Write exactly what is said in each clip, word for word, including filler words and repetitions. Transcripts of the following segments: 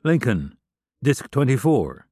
Lincoln, Disc twenty-four.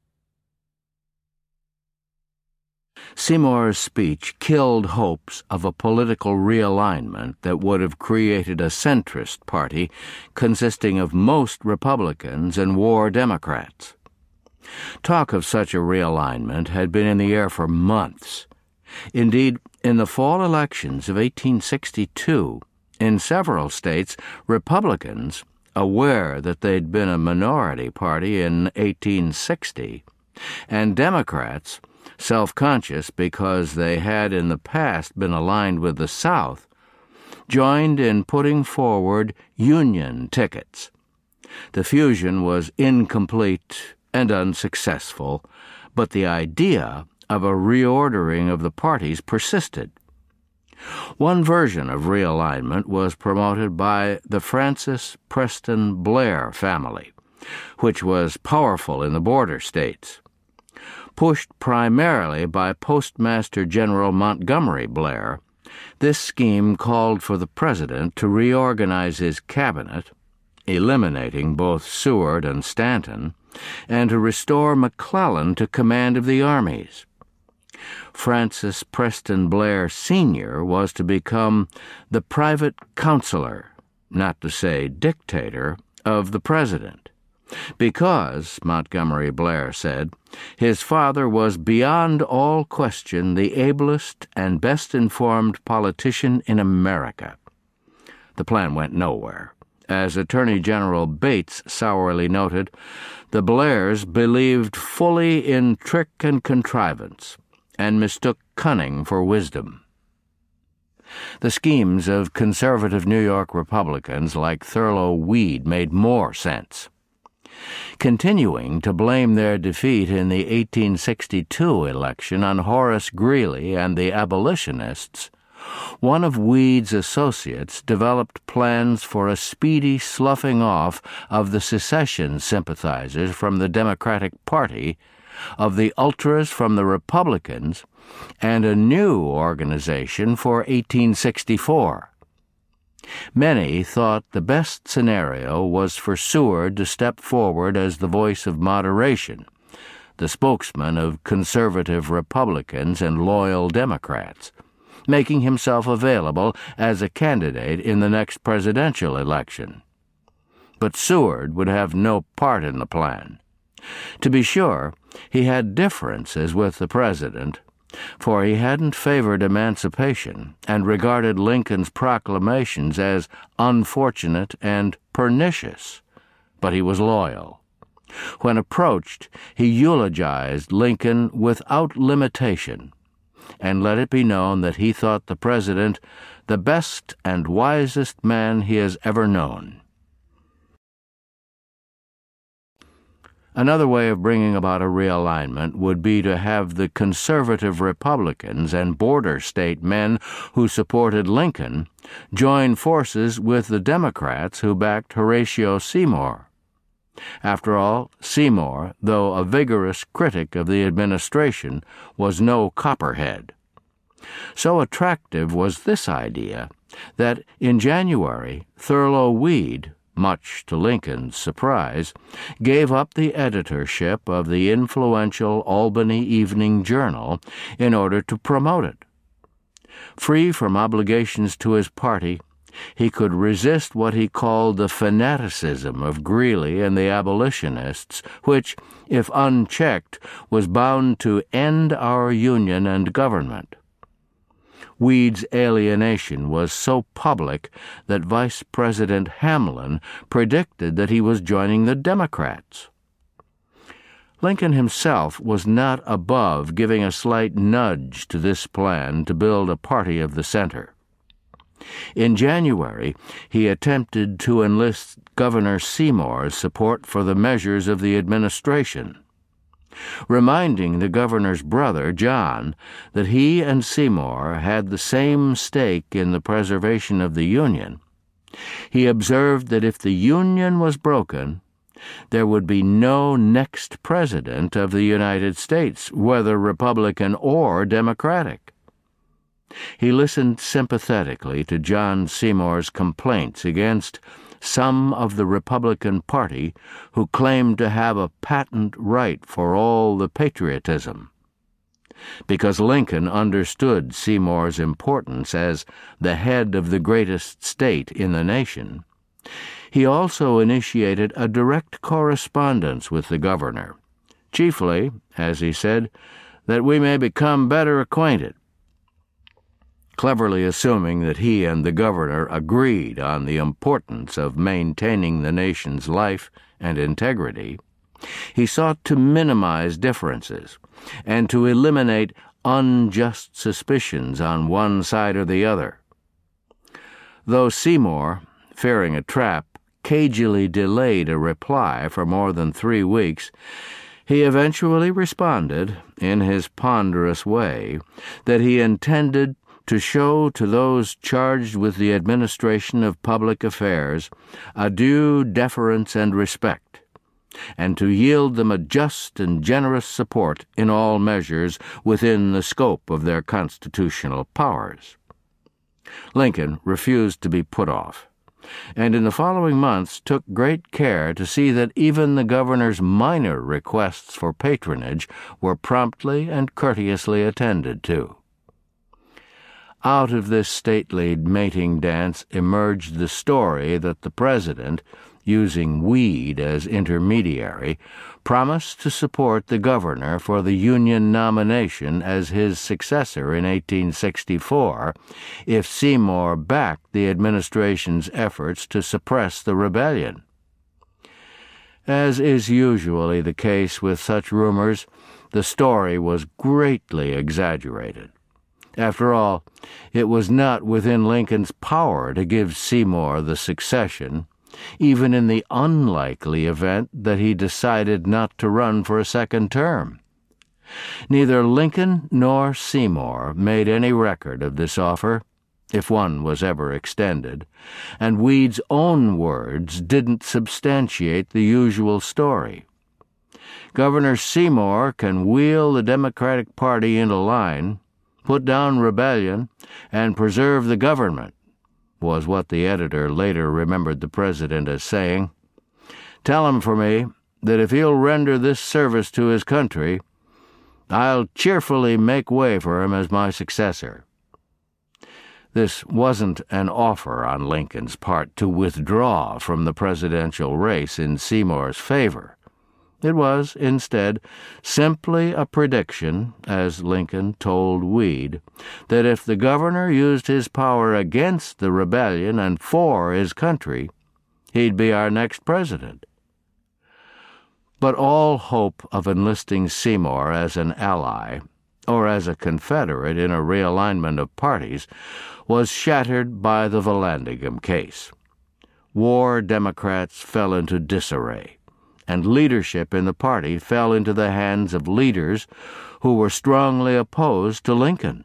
Seymour's speech killed hopes of a political realignment that would have created a centrist party consisting of most Republicans and war Democrats. Talk of such a realignment had been in the air for months. Indeed, in the fall elections of eighteen sixty-two, in several states, Republicans, aware that they'd been a minority party in eighteen sixty, and Democrats, self-conscious because they had in the past been aligned with the South, joined in putting forward Union tickets. The fusion was incomplete and unsuccessful, but the idea of a reordering of the parties persisted. One version of realignment was promoted by the Francis Preston Blair family, which was powerful in the border states. Pushed primarily by Postmaster General Montgomery Blair, this scheme called for the president to reorganize his cabinet, eliminating both Seward and Stanton, and to restore McClellan to command of the armies. Francis Preston Blair Senior was to become the private counselor, not to say dictator, of the president, because, Montgomery Blair said, his father was beyond all question the ablest and best-informed politician in America. The plan went nowhere. As Attorney General Bates sourly noted, the Blairs believed fully in trick and contrivance, and mistook cunning for wisdom. The schemes of conservative New York Republicans like Thurlow Weed made more sense. Continuing to blame their defeat in the eighteen sixty-two election on Horace Greeley and the abolitionists, one of Weed's associates developed plans for a speedy sloughing off of the secession sympathizers from the Democratic Party, of the ultras from the Republicans, and a new organization for eighteen sixty-four. Many thought the best scenario was for Seward to step forward as the voice of moderation, the spokesman of conservative Republicans and loyal Democrats, making himself available as a candidate in the next presidential election. But Seward would have no part in the plan. To be sure, he had differences with the president, for he hadn't favored emancipation and regarded Lincoln's proclamations as unfortunate and pernicious, but he was loyal. When approached, he eulogized Lincoln without limitation, and let it be known that he thought the president the best and wisest man he has ever known. Another way of bringing about a realignment would be to have the conservative Republicans and border state men who supported Lincoln join forces with the Democrats who backed Horatio Seymour. After all, Seymour, though a vigorous critic of the administration, was no copperhead. So attractive was this idea that in January, Thurlow Weed, much to Lincoln's surprise, gave up the editorship of the influential Albany Evening Journal in order to promote it. Free from obligations to his party, he could resist what he called the fanaticism of Greeley and the abolitionists, which, if unchecked, was bound to end our Union and government. Weed's alienation was so public that Vice President Hamlin predicted that he was joining the Democrats. Lincoln himself was not above giving a slight nudge to this plan to build a party of the center. In January, he attempted to enlist Governor Seymour's support for the measures of the administration, reminding the governor's brother, John, that he and Seymour had the same stake in the preservation of the Union. He observed that if the Union was broken, there would be no next president of the United States, whether Republican or Democratic. He listened sympathetically to John Seymour's complaints against some of the Republican Party who claimed to have a patent right for all the patriotism. Because Lincoln understood Seymour's importance as the head of the greatest state in the nation, he also initiated a direct correspondence with the governor, chiefly, as he said, that we may become better acquainted. Cleverly assuming that he and the governor agreed on the importance of maintaining the nation's life and integrity, he sought to minimize differences and to eliminate unjust suspicions on one side or the other. Though Seymour, fearing a trap, cagily delayed a reply for more than three weeks, he eventually responded, in his ponderous way, that he intended to show to those charged with the administration of public affairs a due deference and respect, and to yield them a just and generous support in all measures within the scope of their constitutional powers. Lincoln refused to be put off, and in the following months took great care to see that even the governor's minor requests for patronage were promptly and courteously attended to. Out of this stately mating dance emerged the story that the president, using Weed as intermediary, promised to support the governor for the Union nomination as his successor in eighteen sixty-four if Seymour backed the administration's efforts to suppress the rebellion. As is usually the case with such rumors, the story was greatly exaggerated. After all, it was not within Lincoln's power to give Seymour the succession, even in the unlikely event that he decided not to run for a second term. Neither Lincoln nor Seymour made any record of this offer, if one was ever extended, and Weed's own words didn't substantiate the usual story. Governor Seymour can wheel the Democratic Party into line, put down rebellion, and preserve the government, was what the editor later remembered the president as saying. Tell him for me that if he'll render this service to his country, I'll cheerfully make way for him as my successor. This wasn't an offer on Lincoln's part to withdraw from the presidential race in Seymour's favor. It was, instead, simply a prediction, as Lincoln told Weed, that if the governor used his power against the rebellion and for his country, he'd be our next president. But all hope of enlisting Seymour as an ally, or as a Confederate in a realignment of parties, was shattered by the Vallandigham case. War Democrats fell into disarray, and leadership in the party fell into the hands of leaders who were strongly opposed to Lincoln.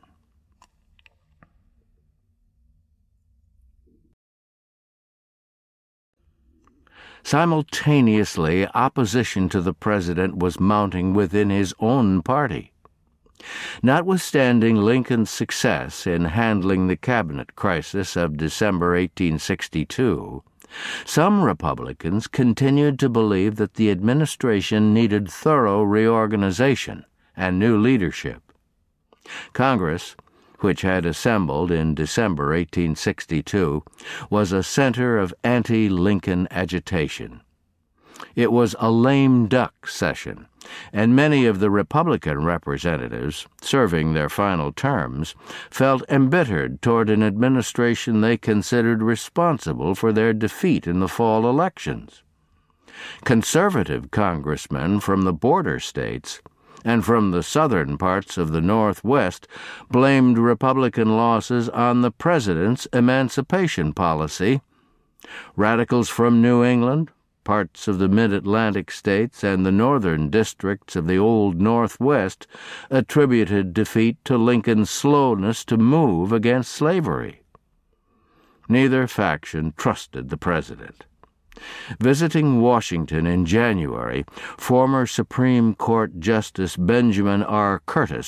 Simultaneously, opposition to the president was mounting within his own party. Notwithstanding Lincoln's success in handling the cabinet crisis of December eighteen sixty-two, some Republicans continued to believe that the administration needed thorough reorganization and new leadership. Congress, which had assembled in December eighteen sixty-two, was a center of anti-Lincoln agitation. It was a lame duck session, and many of the Republican representatives, serving their final terms, felt embittered toward an administration they considered responsible for their defeat in the fall elections. Conservative congressmen from the border states and from the southern parts of the Northwest blamed Republican losses on the president's emancipation policy. Radicals from New England, parts of the mid-Atlantic states, and the northern districts of the Old Northwest attributed defeat to Lincoln's slowness to move against slavery. Neither faction trusted the president. Visiting Washington in January, former Supreme Court Justice Benjamin R. Curtis,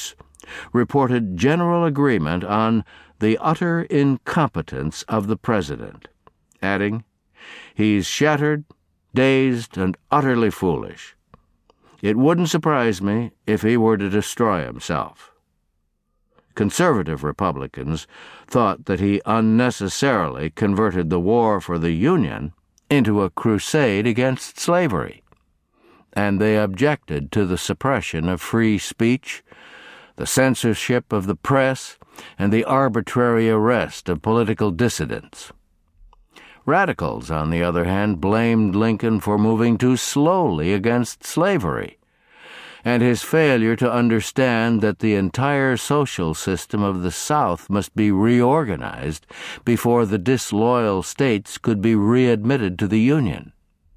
reported general agreement on the utter incompetence of the president, adding, "He's shattered, dazed, and utterly foolish. It wouldn't surprise me if he were to destroy himself." Conservative Republicans thought that he unnecessarily converted the war for the Union into a crusade against slavery, and they objected to the suppression of free speech, the censorship of the press, and the arbitrary arrest of political dissidents. Radicals, on the other hand, blamed Lincoln for moving too slowly against slavery, and his failure to understand that the entire social system of the South must be reorganized before the disloyal states could be readmitted to the Union.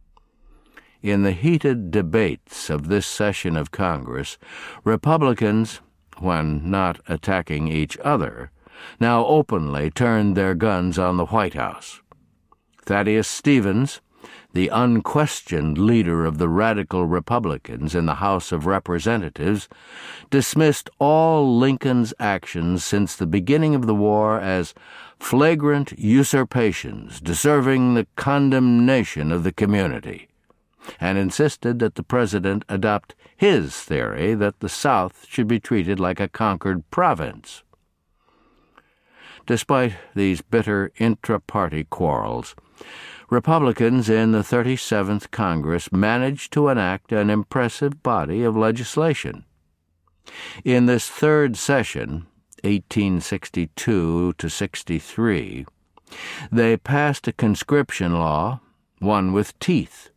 In the heated debates of this session of Congress, Republicans, when not attacking each other, now openly turned their guns on the White House. Thaddeus Stevens, the unquestioned leader of the radical Republicans in the House of Representatives, dismissed all Lincoln's actions since the beginning of the war as flagrant usurpations deserving the condemnation of the community, and insisted that the president adopt his theory that the South should be treated like a conquered province. Despite these bitter intra-party quarrels, Republicans in the thirty-seventh Congress managed to enact an impressive body of legislation. In this third session, eighteen sixty-two to sixty-three, they passed a conscription law, one with teeth.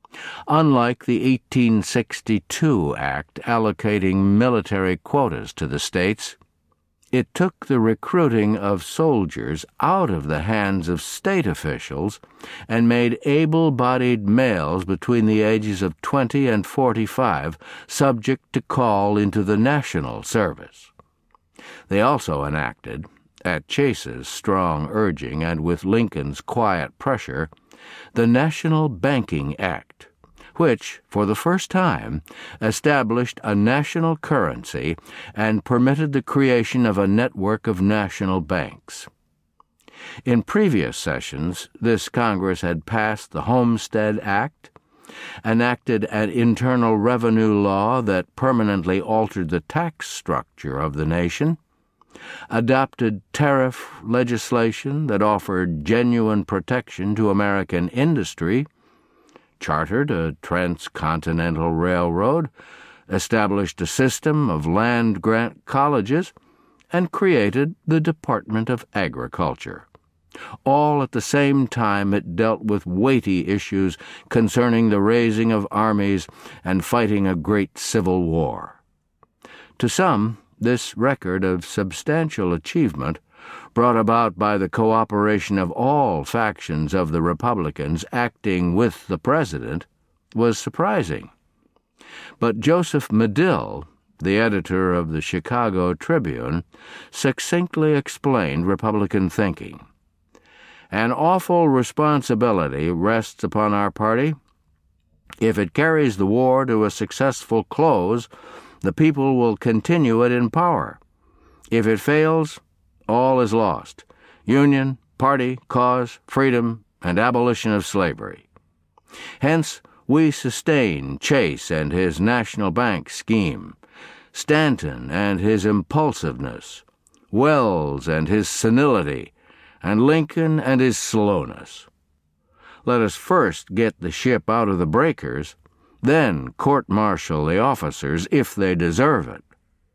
Unlike the eighteen sixty-two Act allocating military quotas to the states, it took the recruiting of soldiers out of the hands of state officials and made able-bodied males between the ages of twenty and forty-five subject to call into the national service. They also enacted, at Chase's strong urging and with Lincoln's quiet pressure, the National Banking Act, which, for the first time, established a national currency and permitted the creation of a network of national banks. In previous sessions, this Congress had passed the Homestead Act, enacted an internal revenue law that permanently altered the tax structure of the nation, adopted tariff legislation that offered genuine protection to American industry, chartered a transcontinental railroad, established a system of land-grant colleges, and created the Department of Agriculture. All at the same time it dealt with weighty issues concerning the raising of armies and fighting a great civil war. To some, this record of substantial achievement, brought about by the cooperation of all factions of the Republicans acting with the president, was surprising. But Joseph Medill, the editor of the Chicago Tribune, succinctly explained Republican thinking. "An awful responsibility rests upon our party. If it carries the war to a successful close, the people will continue it in power. If it fails, all is lost: Union, party, cause, freedom, and abolition of slavery. Hence, we sustain Chase and his national bank scheme, Stanton and his impulsiveness, Wells and his senility, and Lincoln and his slowness. Let us first get the ship out of the breakers, then court-martial the officers if they deserve it."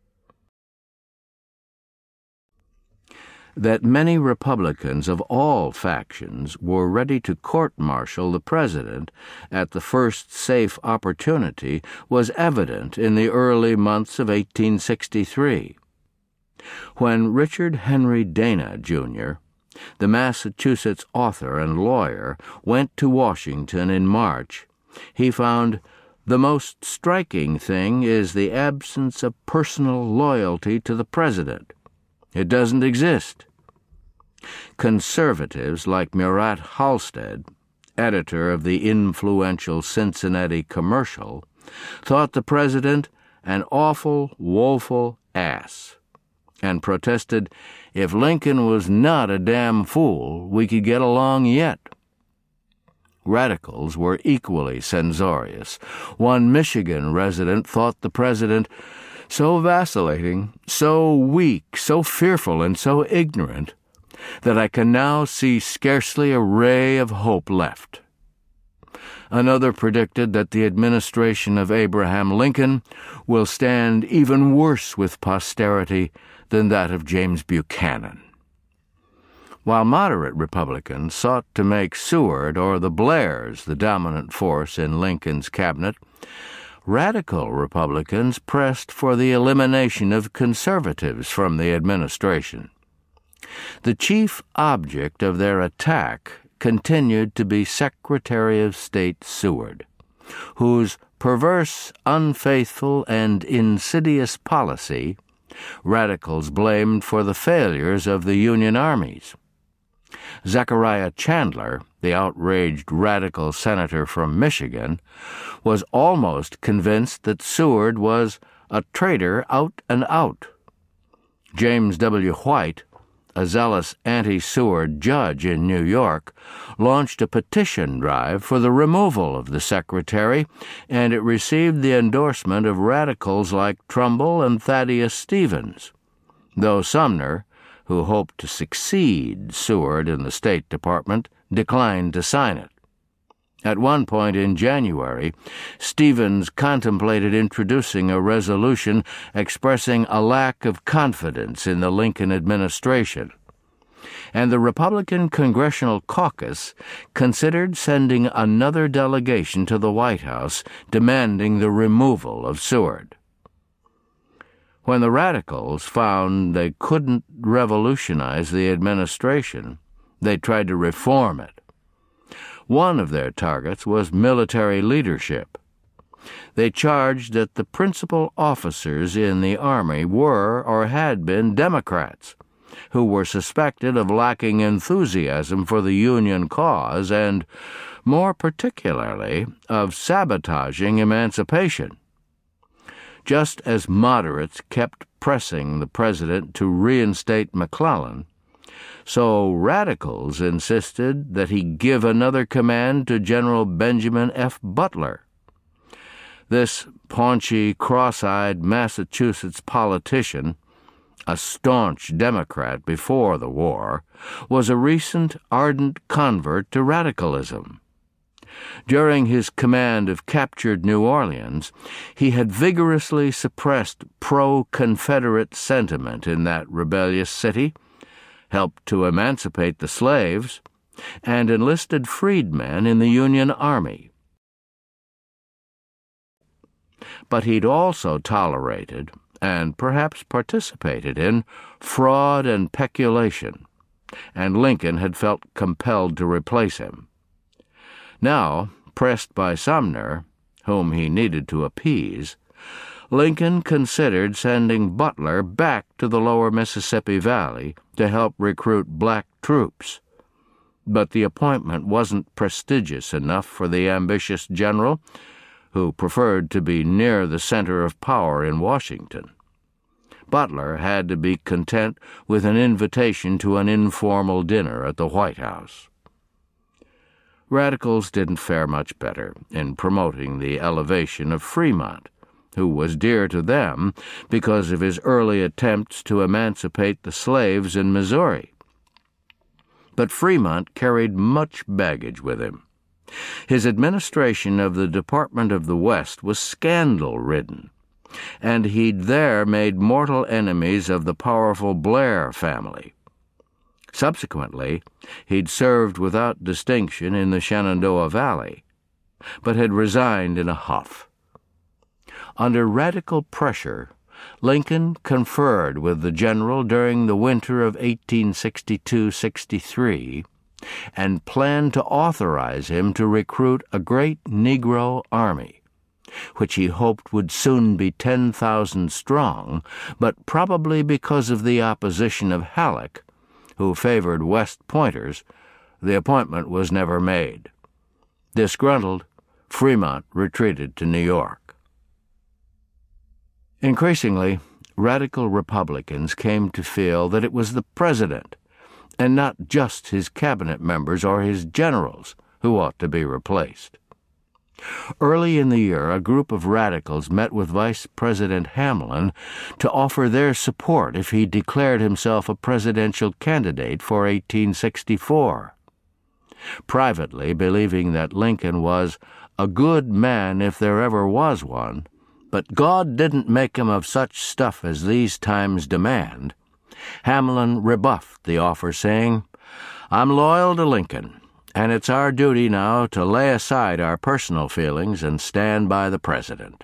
That many Republicans of all factions were ready to court-martial the president at the first safe opportunity was evident in the early months of eighteen sixty-three. When Richard Henry Dana, Junior, the Massachusetts author and lawyer, went to Washington in March, he found the most striking thing is the absence of personal loyalty to the president. It doesn't exist. Conservatives like Murat Halstead, editor of the influential Cincinnati Commercial, thought the president an awful, woeful, ass, and protested if Lincoln was not a damn fool, we could get along yet. Radicals were equally censorious. One Michigan resident thought the president so vacillating, so weak, so fearful, and so ignorant that I can now see scarcely a ray of hope left. Another predicted that the administration of Abraham Lincoln will stand even worse with posterity than that of James Buchanan. While moderate Republicans sought to make Seward or the Blairs the dominant force in Lincoln's cabinet, radical Republicans pressed for the elimination of conservatives from the administration. The chief object of their attack continued to be Secretary of State Seward, whose perverse, unfaithful, and insidious policy radicals blamed for the failures of the Union armies. Zechariah Chandler, the outraged radical senator from Michigan, was almost convinced that Seward was a traitor out and out. James W. White, a zealous anti-Seward judge in New York, launched a petition drive for the removal of the secretary, and it received the endorsement of radicals like Trumbull and Thaddeus Stevens, though Sumner, who hoped to succeed Seward in the State Department, declined to sign it. At one point in January, Stevens contemplated introducing a resolution expressing a lack of confidence in the Lincoln administration, and the Republican Congressional Caucus considered sending another delegation to the White House demanding the removal of Seward. When the radicals found they couldn't revolutionize the administration, they tried to reform it. One of their targets was military leadership. They charged that the principal officers in the Army were or had been Democrats, who were suspected of lacking enthusiasm for the Union cause and, more particularly, of sabotaging emancipation. Just as moderates kept pressing the president to reinstate McClellan, so radicals insisted that he give another command to General Benjamin F. Butler. This paunchy, cross-eyed Massachusetts politician, a staunch Democrat before the war, was a recent ardent convert to radicalism. During his command of captured New Orleans, he had vigorously suppressed pro-Confederate sentiment in that rebellious city, helped to emancipate the slaves, and enlisted freedmen in the Union Army. But he'd also tolerated, and perhaps participated in, fraud and peculation, and Lincoln had felt compelled to replace him. Now, pressed by Sumner, whom he needed to appease, Lincoln considered sending Butler back to the lower Mississippi Valley to help recruit black troops. But the appointment wasn't prestigious enough for the ambitious general, who preferred to be near the center of power in Washington. Butler had to be content with an invitation to an informal dinner at the White House. Radicals didn't fare much better in promoting the elevation of Fremont, who was dear to them because of his early attempts to emancipate the slaves in Missouri. But Fremont carried much baggage with him. His administration of the Department of the West was scandal-ridden, and he'd there made mortal enemies of the powerful Blair family. Subsequently, he'd served without distinction in the Shenandoah Valley, but had resigned in a huff. Under radical pressure, Lincoln conferred with the general during the winter of eighteen sixty-two sixty-three and planned to authorize him to recruit a great Negro army, which he hoped would soon be ten thousand strong, but probably because of the opposition of Halleck, who favored West Pointers, the appointment was never made. Disgruntled, Fremont retreated to New York. Increasingly, radical Republicans came to feel that it was the president, and not just his cabinet members or his generals, who ought to be replaced. Early in the year, a group of radicals met with Vice President Hamlin to offer their support if he declared himself a presidential candidate for eighteen sixty-four. Privately, believing that Lincoln was a good man if there ever was one, but God didn't make him of such stuff as these times demand, Hamlin rebuffed the offer, saying, "I'm loyal to Lincoln, and it's our duty now to lay aside our personal feelings and stand by the president."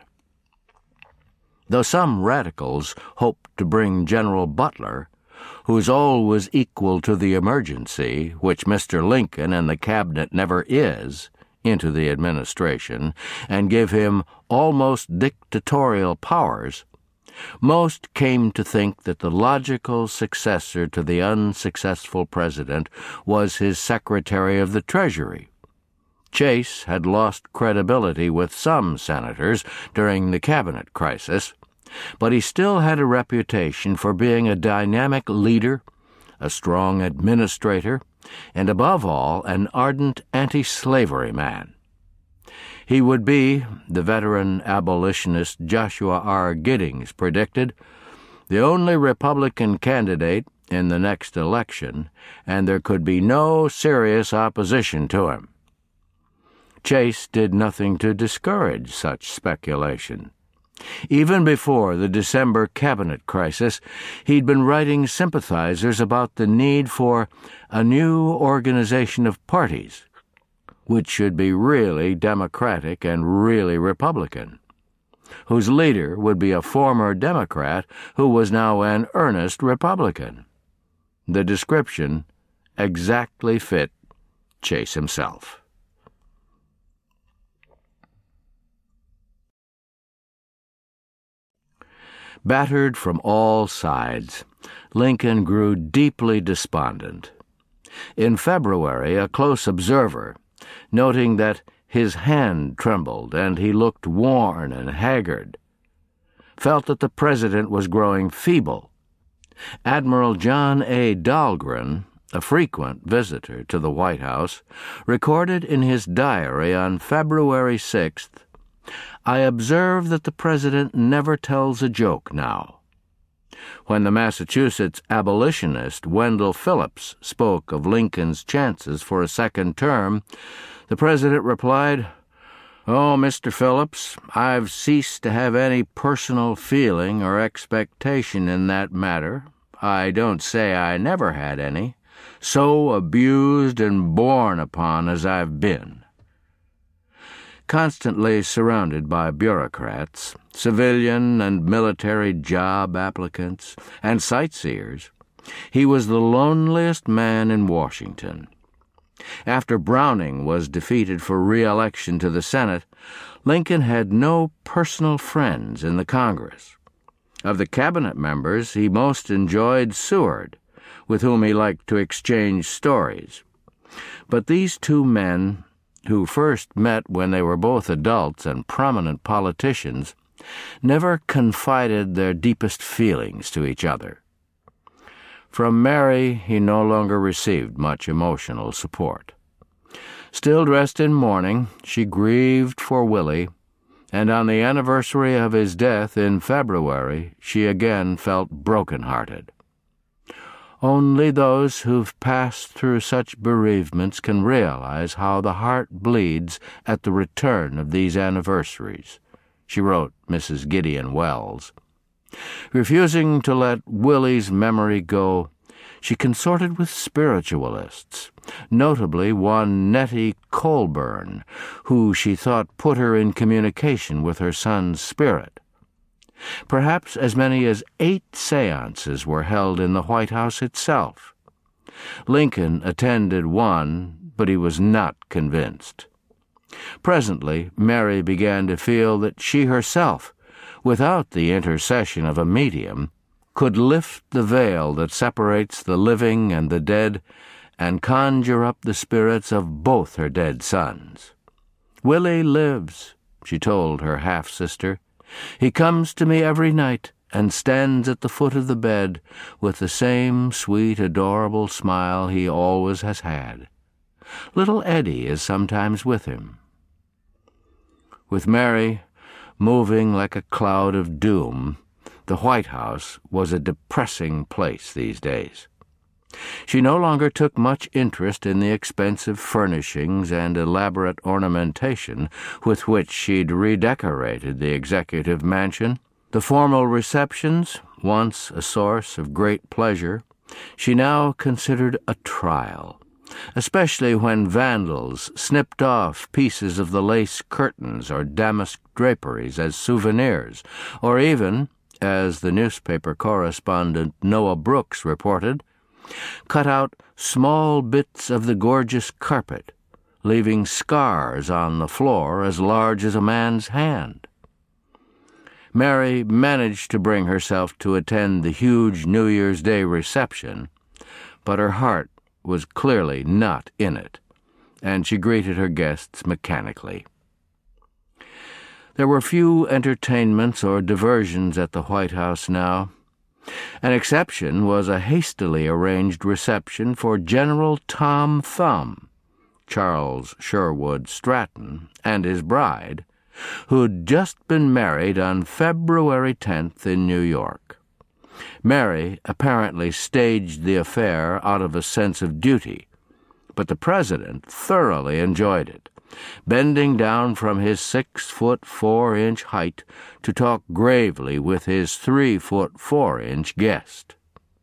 Though some radicals hoped to bring General Butler, whose always equal to the emergency, which Mister Lincoln and the cabinet never is, into the administration, and give him almost dictatorial powers, most came to think that the logical successor to the unsuccessful president was his Secretary of the Treasury. Chase had lost credibility with some senators during the cabinet crisis, but he still had a reputation for being a dynamic leader, a strong administrator, and above all, an ardent anti-slavery man. He would be, the veteran abolitionist Joshua R. Giddings predicted, the only Republican candidate in the next election, and there could be no serious opposition to him. Chase did nothing to discourage such speculation. Even before the December cabinet crisis, he'd been writing sympathizers about the need for a new organization of parties, which should be really Democratic and really Republican, whose leader would be a former Democrat who was now an earnest Republican. The description exactly fit Chase himself. Battered from all sides, Lincoln grew deeply despondent. In February, a close observer, noting that his hand trembled and he looked worn and haggard, felt that the president was growing feeble. Admiral John A. Dahlgren, a frequent visitor to the White House, recorded in his diary on February sixth, "I observe that the president never tells a joke now." When the Massachusetts abolitionist Wendell Phillips spoke of Lincoln's chances for a second term, the president replied, "Oh, Mister Phillips, I've ceased to have any personal feeling or expectation in that matter. I don't say I never had any, so abused and borne upon as I've been." Constantly surrounded by bureaucrats, civilian and military job applicants, and sightseers, he was the loneliest man in Washington. After Browning was defeated for re-election to the Senate, Lincoln had no personal friends in the Congress. Of the cabinet members, he most enjoyed Seward, with whom he liked to exchange stories. But these two men, who first met when they were both adults and prominent politicians, never confided their deepest feelings to each other. From Mary he no longer received much emotional support. Still dressed in mourning, she grieved for Willie, and on the anniversary of his death in February she again felt broken-hearted. Only those who've passed through such bereavements can realize how the heart bleeds at the return of these anniversaries, she wrote Missus Gideon Wells. Refusing to let Willie's memory go, she consorted with spiritualists, notably one Nettie Colburn, who she thought put her in communication with her son's spirit. Perhaps as many as eight séances were held in the White House itself. Lincoln attended one, but he was not convinced. Presently, Mary began to feel that she herself, without the intercession of a medium, could lift the veil that separates the living and the dead and conjure up the spirits of both her dead sons. "Willie lives," she told her half-sister. "He comes to me every night and stands at the foot of the bed with the same sweet, adorable smile he always has had. Little Eddie is sometimes with him. With Mary moving like a cloud of doom, the White House was a depressing place these days. She no longer took much interest in the expensive furnishings and elaborate ornamentation with which she'd redecorated the executive mansion. The formal receptions, once a source of great pleasure, she now considered a trial, especially when vandals snipped off pieces of the lace curtains or damask draperies as souvenirs, or even, as the newspaper correspondent Noah Brooks reported, cut out small bits of the gorgeous carpet, leaving scars on the floor as large as a man's hand. Mary managed to bring herself to attend the huge New Year's Day reception, but her heart was clearly not in it, and she greeted her guests mechanically. There were few entertainments or diversions at the White House now. An exception was a hastily arranged reception for General Tom Thumb, Charles Sherwood Stratton, and his bride, who'd just been married on February tenth in New York. Mary apparently staged the affair out of a sense of duty, but the president thoroughly enjoyed it, bending down from his six-foot-four-inch height to talk gravely with his three-foot-four-inch guest.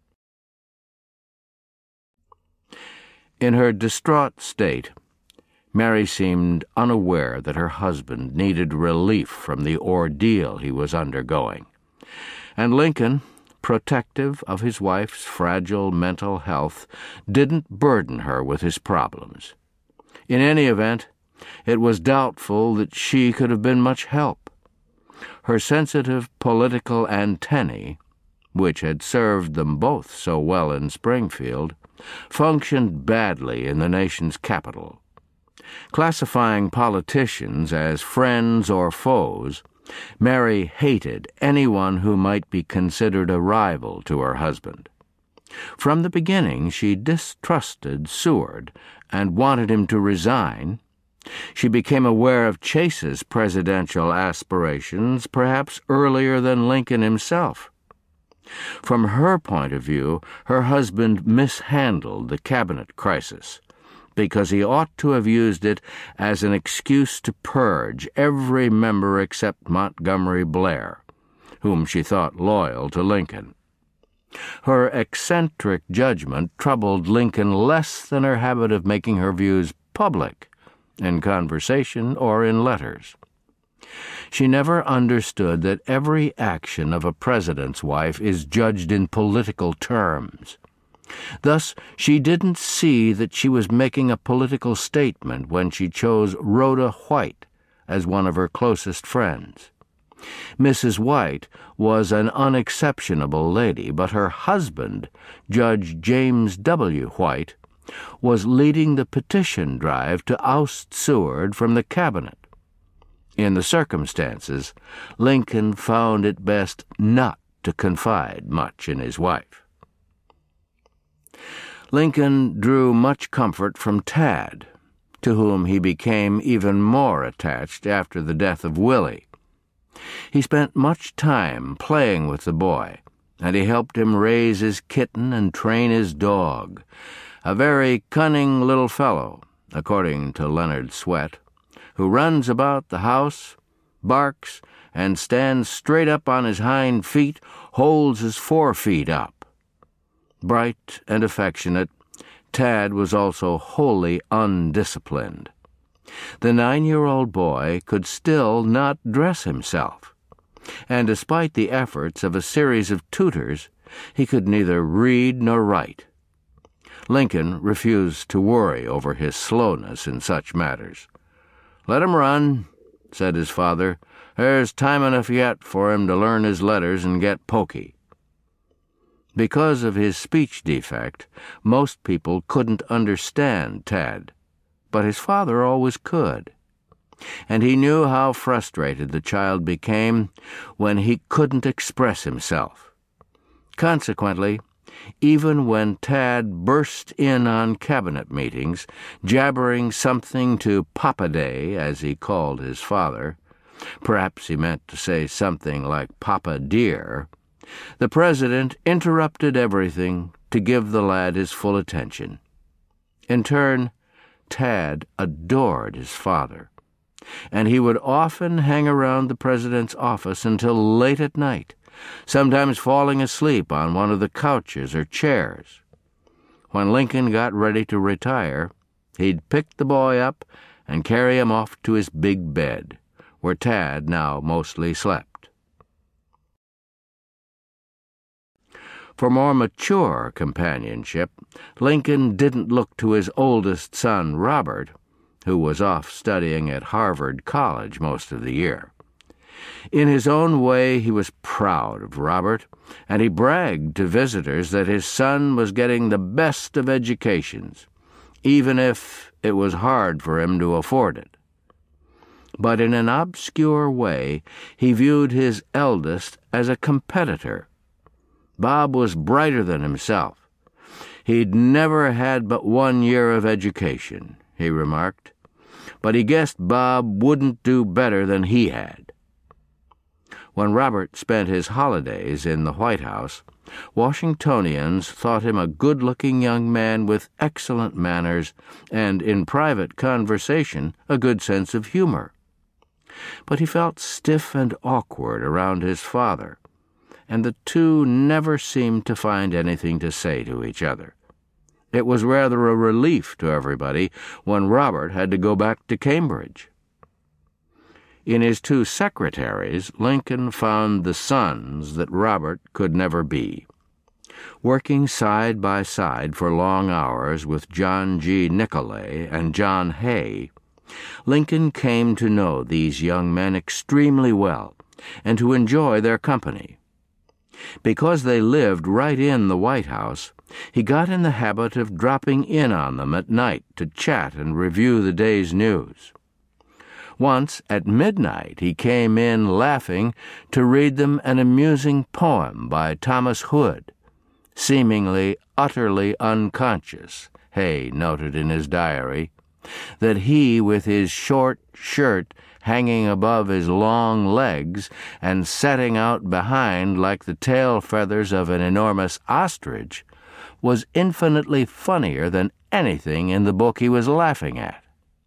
In her distraught state, Mary seemed unaware that her husband needed relief from the ordeal he was undergoing, and Lincoln, protective of his wife's fragile mental health, didn't burden her with his problems. In any event, it was doubtful that she could have been much help. Her sensitive political antennae, which had served them both so well in Springfield, functioned badly in the nation's capital. Classifying politicians as friends or foes, Mary hated anyone who might be considered a rival to her husband. From the beginning, she distrusted Seward and wanted him to resign. She became aware of Chase's presidential aspirations perhaps earlier than Lincoln himself. From her point of view, her husband mishandled the cabinet crisis, because he ought to have used it as an excuse to purge every member except Montgomery Blair, whom she thought loyal to Lincoln. Her eccentric judgment troubled Lincoln less than her habit of making her views public, in conversation or in letters. She never understood that every action of a president's wife is judged in political terms. Thus, she didn't see that she was making a political statement when she chose Rhoda White as one of her closest friends. Missus White was an unexceptionable lady, but her husband, Judge James W. White, was leading the petition drive to oust Seward from the cabinet. In the circumstances, Lincoln found it best not to confide much in his wife. Lincoln drew much comfort from Tad, to whom he became even more attached after the death of Willie. He spent much time playing with the boy, and he helped him raise his kitten and train his dog, a very cunning little fellow, according to Leonard Swett, who runs about the house, barks, and stands straight up on his hind feet, holds his forefeet up. Bright and affectionate, Tad was also wholly undisciplined. The nine-year-old boy could still not dress himself, and despite the efforts of a series of tutors, he could neither read nor write. Lincoln refused to worry over his slowness in such matters. "Let him run," said his father. "There's time enough yet for him to learn his letters and get pokey." Because of his speech defect, most people couldn't understand Tad, but his father always could. and he knew how frustrated the child became when he couldn't express himself. Consequently, even when Tad burst in on cabinet meetings, jabbering something to Papa Day, as he called his father, perhaps he meant to say something like Papa Dear, the president interrupted everything to give the lad his full attention. In turn, Tad adored his father, and he would often hang around the president's office until late at night, sometimes falling asleep on one of the couches or chairs. When Lincoln got ready to retire, he'd pick the boy up and carry him off to his big bed, where Tad now mostly slept. For more mature companionship, Lincoln didn't look to his oldest son, Robert, who was off studying at Harvard College most of the year. In his own way, he was proud of Robert, and he bragged to visitors that his son was getting the best of educations, even if it was hard for him to afford it. But in an obscure way, he viewed his eldest as a competitor. Bob was brighter than himself. He'd never had but one year of education, he remarked, but he guessed Bob wouldn't do better than he had. When Robert spent his holidays in the White House, Washingtonians thought him a good-looking young man with excellent manners and, in private conversation, a good sense of humor. But he felt stiff and awkward around his father, and the two never seemed to find anything to say to each other. It was rather a relief to everybody when Robert had to go back to Cambridge. In his two secretaries, Lincoln found the sons that Robert could never be. Working side by side for long hours with John G. Nicolay and John Hay, Lincoln came to know these young men extremely well and to enjoy their company. Because they lived right in the White House, he got in the habit of dropping in on them at night to chat and review the day's news. Once, at midnight, he came in laughing to read them an amusing poem by Thomas Hood, seemingly utterly unconscious, Hay noted in his diary, that he, with his short shirt hanging above his long legs and setting out behind like the tail feathers of an enormous ostrich, was infinitely funnier than anything in the book he was laughing at.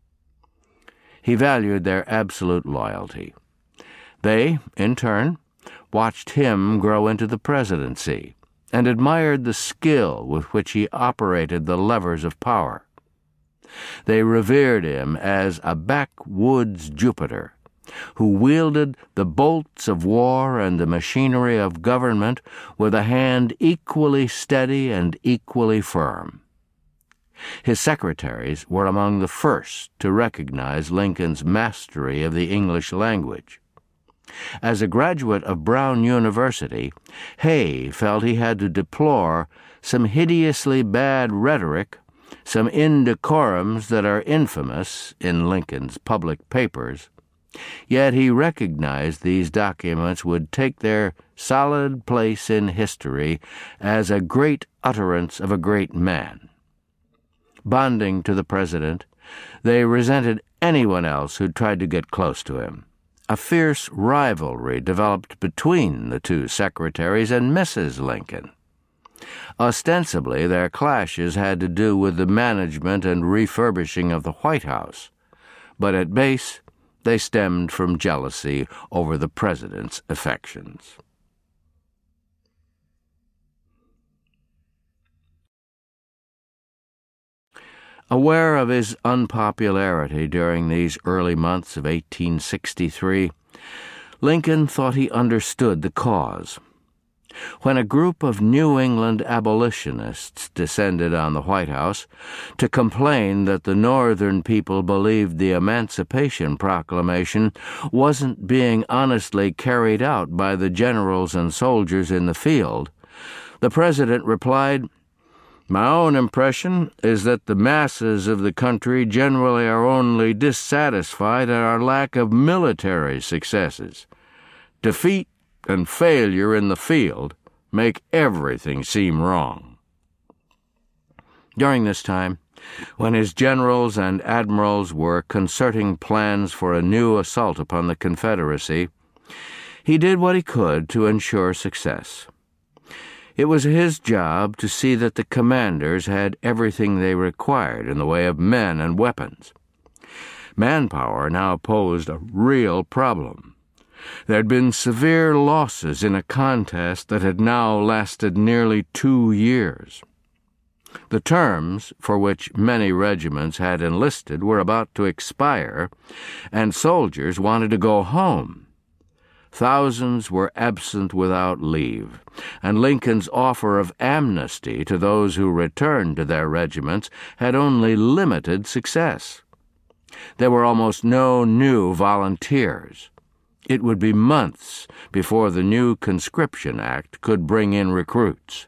He valued their absolute loyalty. They, in turn, watched him grow into the presidency and admired the skill with which he operated the levers of power. They revered him as a backwoods Jupiter, who wielded the bolts of war and the machinery of government with a hand equally steady and equally firm. His secretaries were among the first to recognize Lincoln's mastery of the English language. As a graduate of Brown University, Hay felt he had to deplore some hideously bad rhetoric, some indecorums that are infamous in Lincoln's public papers, yet he recognized these documents would take their solid place in history as a great utterance of a great man. Bonding to the president, they resented anyone else who tried to get close to him. A fierce rivalry developed between the two secretaries and Missus Lincoln. Ostensibly, their clashes had to do with the management and refurbishing of the White House, but at base, they stemmed from jealousy over the president's affections. Aware of his unpopularity during these early months of eighteen sixty-three, Lincoln thought he understood the cause. When a group of New England abolitionists descended on the White House to complain that the Northern people believed the Emancipation Proclamation wasn't being honestly carried out by the generals and soldiers in the field, the president replied, My own impression is that the masses of the country generally are only dissatisfied at our lack of military successes. Defeat and failure in the field make everything seem wrong." During this time, when his generals and admirals were concerting plans for a new assault upon the Confederacy, he did what he could to ensure success. It was his job to see that the commanders had everything they required in the way of men and weapons. Manpower now posed a real problem. There had been severe losses in a contest that had now lasted nearly two years. The terms for which many regiments had enlisted were about to expire, and soldiers wanted to go home. Thousands were absent without leave, and Lincoln's offer of amnesty to those who returned to their regiments had only limited success. There were almost no new volunteers. It would be months before the new Conscription Act could bring in recruits.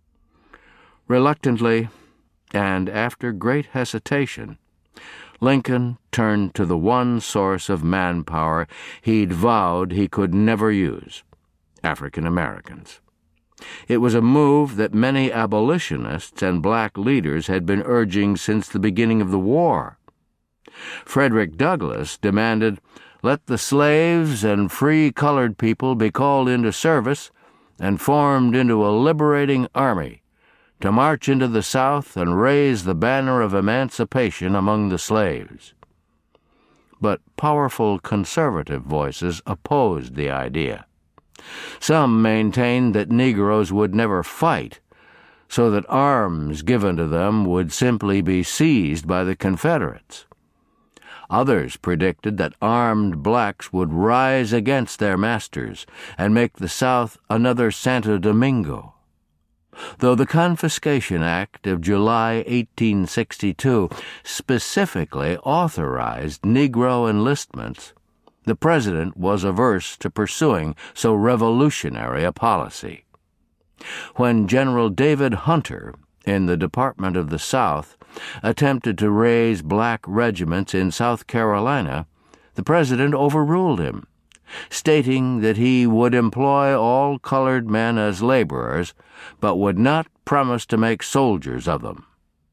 Reluctantly, and after great hesitation, Lincoln turned to the one source of manpower he'd vowed he could never use: African Americans. It was a move that many abolitionists and black leaders had been urging since the beginning of the war. Frederick Douglass demanded, "Let the slaves and free colored people be called into service and formed into a liberating army to march into the South and raise the banner of emancipation among the slaves." But powerful conservative voices opposed the idea. Some maintained that Negroes would never fight, so that arms given to them would simply be seized by the Confederates. Others predicted that armed blacks would rise against their masters and make the South another Santo Domingo. Though the Confiscation Act of July eighteen sixty-two specifically authorized Negro enlistments, the President was averse to pursuing so revolutionary a policy. When General David Hunter, in the Department of the South, attempted to raise black regiments in South Carolina, the President overruled him, stating that he would employ all colored men as laborers, but would not promise to make soldiers of them.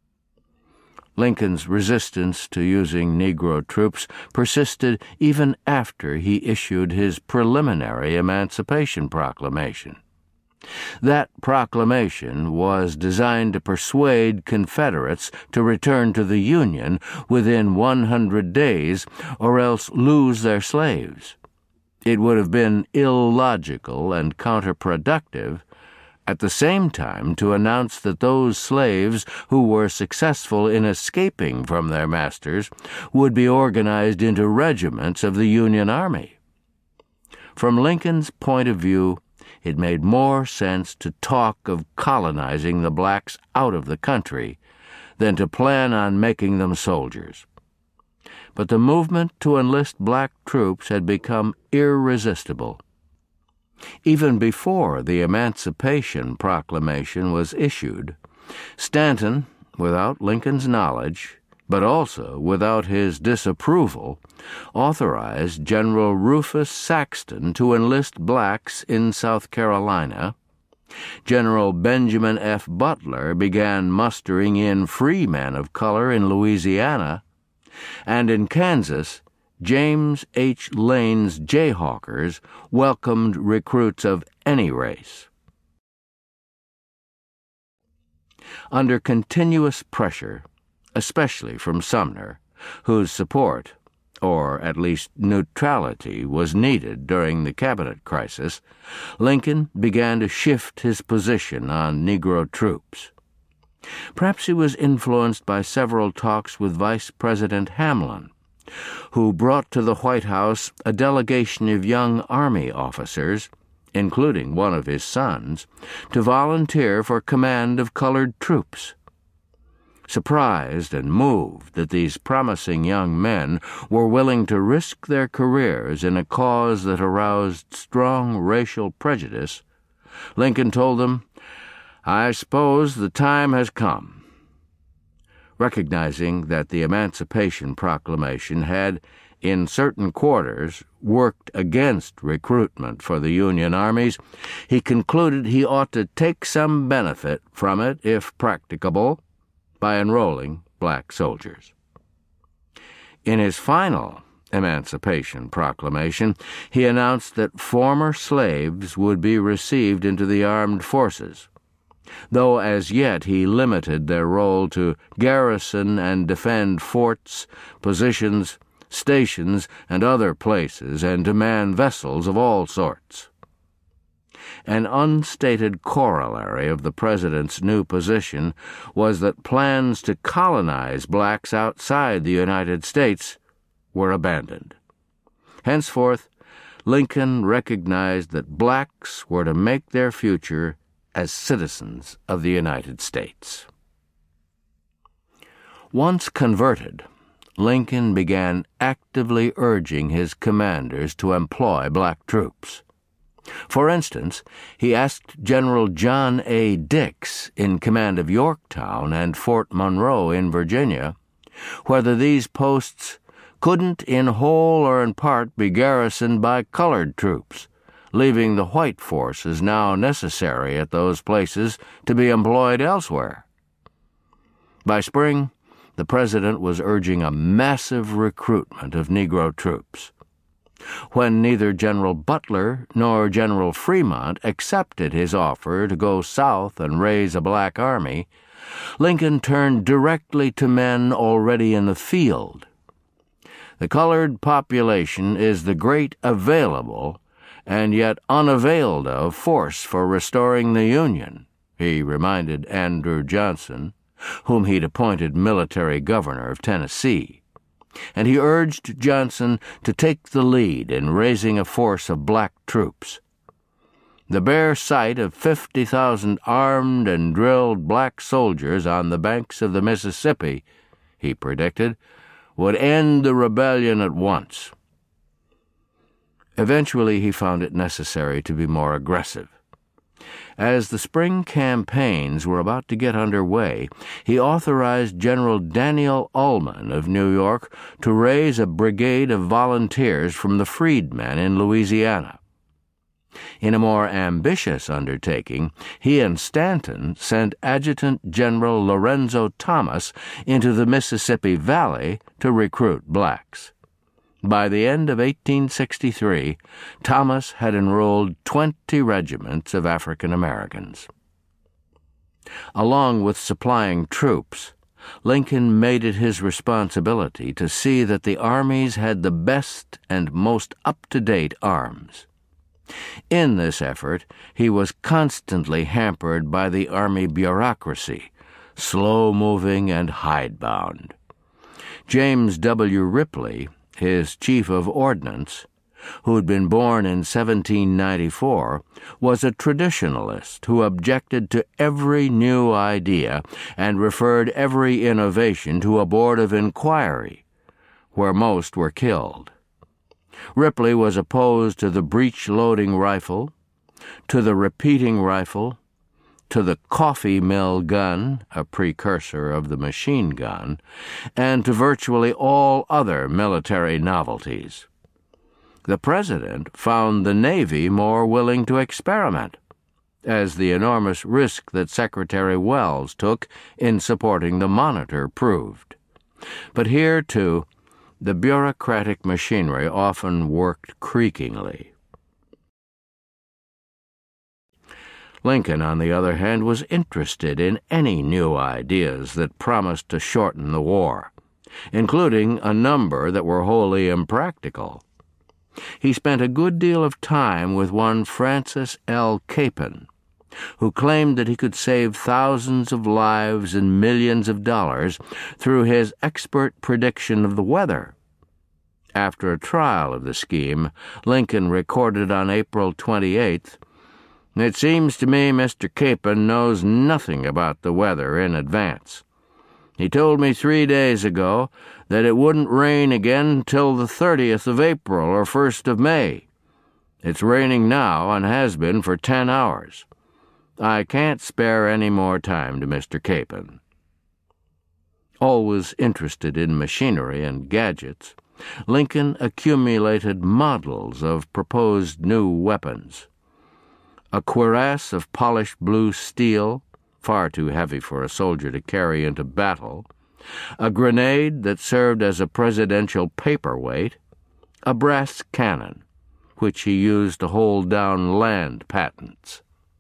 Lincoln's resistance to using Negro troops persisted even after he issued his preliminary Emancipation Proclamation. That proclamation was designed to persuade Confederates to return to the Union within one hundred days or else lose their slaves. It would have been illogical and counterproductive at the same time to announce that those slaves who were successful in escaping from their masters would be organized into regiments of the Union Army. From Lincoln's point of view, it made more sense to talk of colonizing the blacks out of the country than to plan on making them soldiers. But the movement to enlist black troops had become irresistible. Even before the Emancipation Proclamation was issued, Stanton, without Lincoln's knowledge, but also without his disapproval, authorized General Rufus Saxton to enlist blacks in South Carolina. General Benjamin F. Butler began mustering in free men of color in Louisiana, and in Kansas, James H. Lane's Jayhawkers welcomed recruits of any race. Under continuous pressure, especially from Sumner, whose support, or at least neutrality, was needed during the cabinet crisis, Lincoln began to shift his position on Negro troops. Perhaps he was influenced by several talks with Vice President Hamlin, who brought to the White House a delegation of young Army officers, including one of his sons, to volunteer for command of colored troops. Surprised and moved that these promising young men were willing to risk their careers in a cause that aroused strong racial prejudice, Lincoln told them, I suppose the time has come. Recognizing that the Emancipation Proclamation had, in certain quarters, worked against recruitment for the Union armies, he concluded he ought to take some benefit from it, if practicable, by enrolling black soldiers. In his final Emancipation Proclamation, he announced that former slaves would be received into the armed forces, though as yet he limited their role to garrison and defend forts, positions, stations, and other places, and to man vessels of all sorts. An unstated corollary of the President's new position was that plans to colonize blacks outside the United States were abandoned. Henceforth, Lincoln recognized that blacks were to make their future as citizens of the United States. Once converted, Lincoln began actively urging his commanders to employ black troops. For instance, he asked General John A. Dix, in command of Yorktown and Fort Monroe in Virginia, whether these posts couldn't in whole or in part be garrisoned by colored troops, leaving the white forces now necessary at those places to be employed elsewhere. By spring, the President was urging a massive recruitment of Negro troops. When neither General Butler nor General Fremont accepted his offer to go south and raise a black army, Lincoln turned directly to men already in the field. The colored population is the great available and yet unavailed of force for restoring the Union, he reminded Andrew Johnson, whom he'd appointed military governor of Tennessee, and he urged Johnson to take the lead in raising a force of black troops. The bare sight of fifty thousand armed and drilled black soldiers on the banks of the Mississippi, he predicted, would end the rebellion at once. Eventually, he found it necessary to be more aggressive. As the spring campaigns were about to get under way, he authorized General Daniel Ullman of New York to raise a brigade of volunteers from the freedmen in Louisiana. In a more ambitious undertaking, he and Stanton sent Adjutant General Lorenzo Thomas into the Mississippi Valley to recruit blacks. By the end of eighteen sixty-three, Thomas had enrolled twenty regiments of African Americans. Along with supplying troops, Lincoln made it his responsibility to see that the armies had the best and most up-to-date arms. In this effort, he was constantly hampered by the Army bureaucracy, slow-moving and hidebound. James W. Ripley, his chief of ordnance, who had been born in seventeen ninety-four, was a traditionalist who objected to every new idea and referred every innovation to a board of inquiry, where most were killed. Ripley was opposed to the breech-loading rifle, to the repeating rifle, to the coffee mill gun, a precursor of the machine gun, and to virtually all other military novelties. The President found the Navy more willing to experiment, as the enormous risk that Secretary Wells took in supporting the Monitor proved. But here, too, the bureaucratic machinery often worked creakingly. Lincoln, on the other hand, was interested in any new ideas that promised to shorten the war, including a number that were wholly impractical. He spent a good deal of time with one Francis L. Capon, who claimed that he could save thousands of lives and millions of dollars through his expert prediction of the weather. After a trial of the scheme, Lincoln recorded on April twenty-eighth, "It seems to me Mister Capon knows nothing about the weather in advance. He told me three days ago that it wouldn't rain again till the thirtieth of April or first of May. It's raining now and has been for ten hours. I can't spare any more time to Mister Capon." Always interested in machinery and gadgets, Lincoln accumulated models of proposed new weapons. A cuirass of polished blue steel, far too heavy for a soldier to carry into battle, a grenade that served as a presidential paperweight, a brass cannon, which he used to hold down land patents.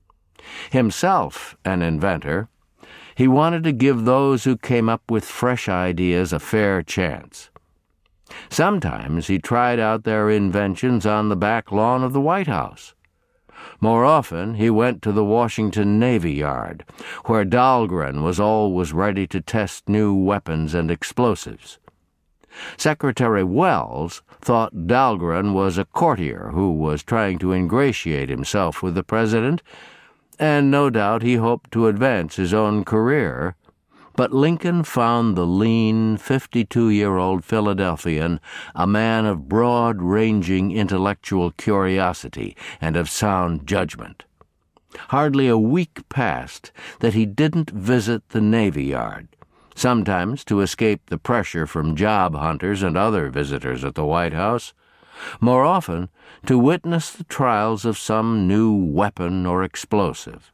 Himself an inventor, he wanted to give those who came up with fresh ideas a fair chance. Sometimes he tried out their inventions on the back lawn of the White House. More often, he went to the Washington Navy Yard, where Dahlgren was always ready to test new weapons and explosives. Secretary Wells thought Dahlgren was a courtier who was trying to ingratiate himself with the president, and no doubt he hoped to advance his own career. But Lincoln found the lean, fifty-two-year-old Philadelphian a man of broad-ranging intellectual curiosity and of sound judgment. Hardly a week passed that he didn't visit the Navy Yard, sometimes to escape the pressure from job hunters and other visitors at the White House, more often to witness the trials of some new weapon or explosive.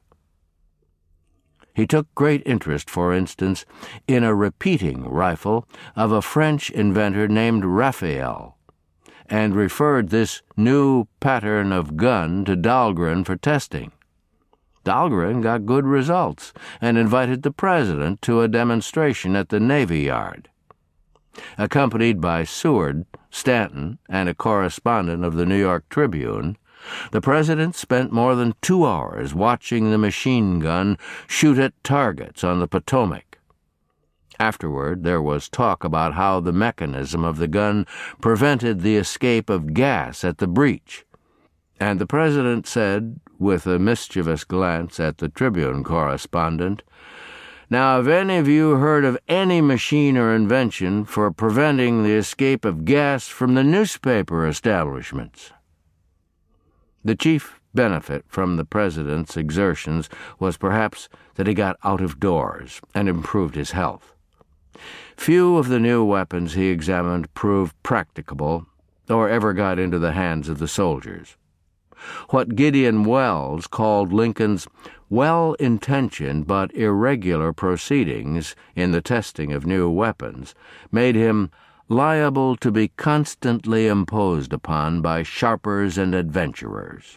He took great interest, for instance, in a repeating rifle of a French inventor named Raphael, and referred this new pattern of gun to Dahlgren for testing. Dahlgren got good results and invited the president to a demonstration at the Navy Yard. Accompanied by Seward, Stanton, and a correspondent of the New York Tribune, the president spent more than two hours watching the machine gun shoot at targets on the Potomac. Afterward, there was talk about how the mechanism of the gun prevented the escape of gas at the breech, and the president said, with a mischievous glance at the Tribune correspondent, "Now, have any of you heard of any machine or invention for preventing the escape of gas from the newspaper establishments?" The chief benefit from the president's exertions was perhaps that he got out of doors and improved his health. Few of the new weapons he examined proved practicable or ever got into the hands of the soldiers. What Gideon Welles called Lincoln's well-intentioned but irregular proceedings in the testing of new weapons made him liable to be constantly imposed upon by sharpers and adventurers.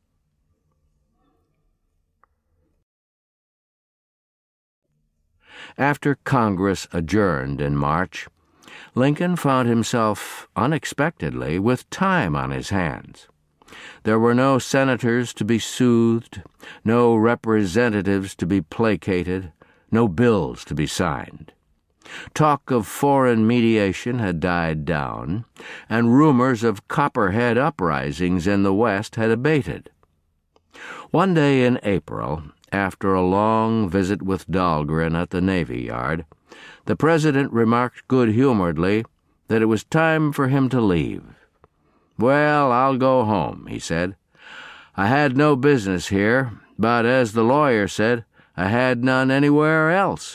After Congress adjourned in March, Lincoln found himself unexpectedly with time on his hands. There were no senators to be soothed, no representatives to be placated, no bills to be signed. Talk of foreign mediation had died down, and rumors of Copperhead uprisings in the West had abated. One day in April, after a long visit with Dahlgren at the Navy Yard, the president remarked good-humoredly that it was time for him to leave. "Well, I'll go home," he said. "I had no business here, but as the lawyer said, I had none anywhere else."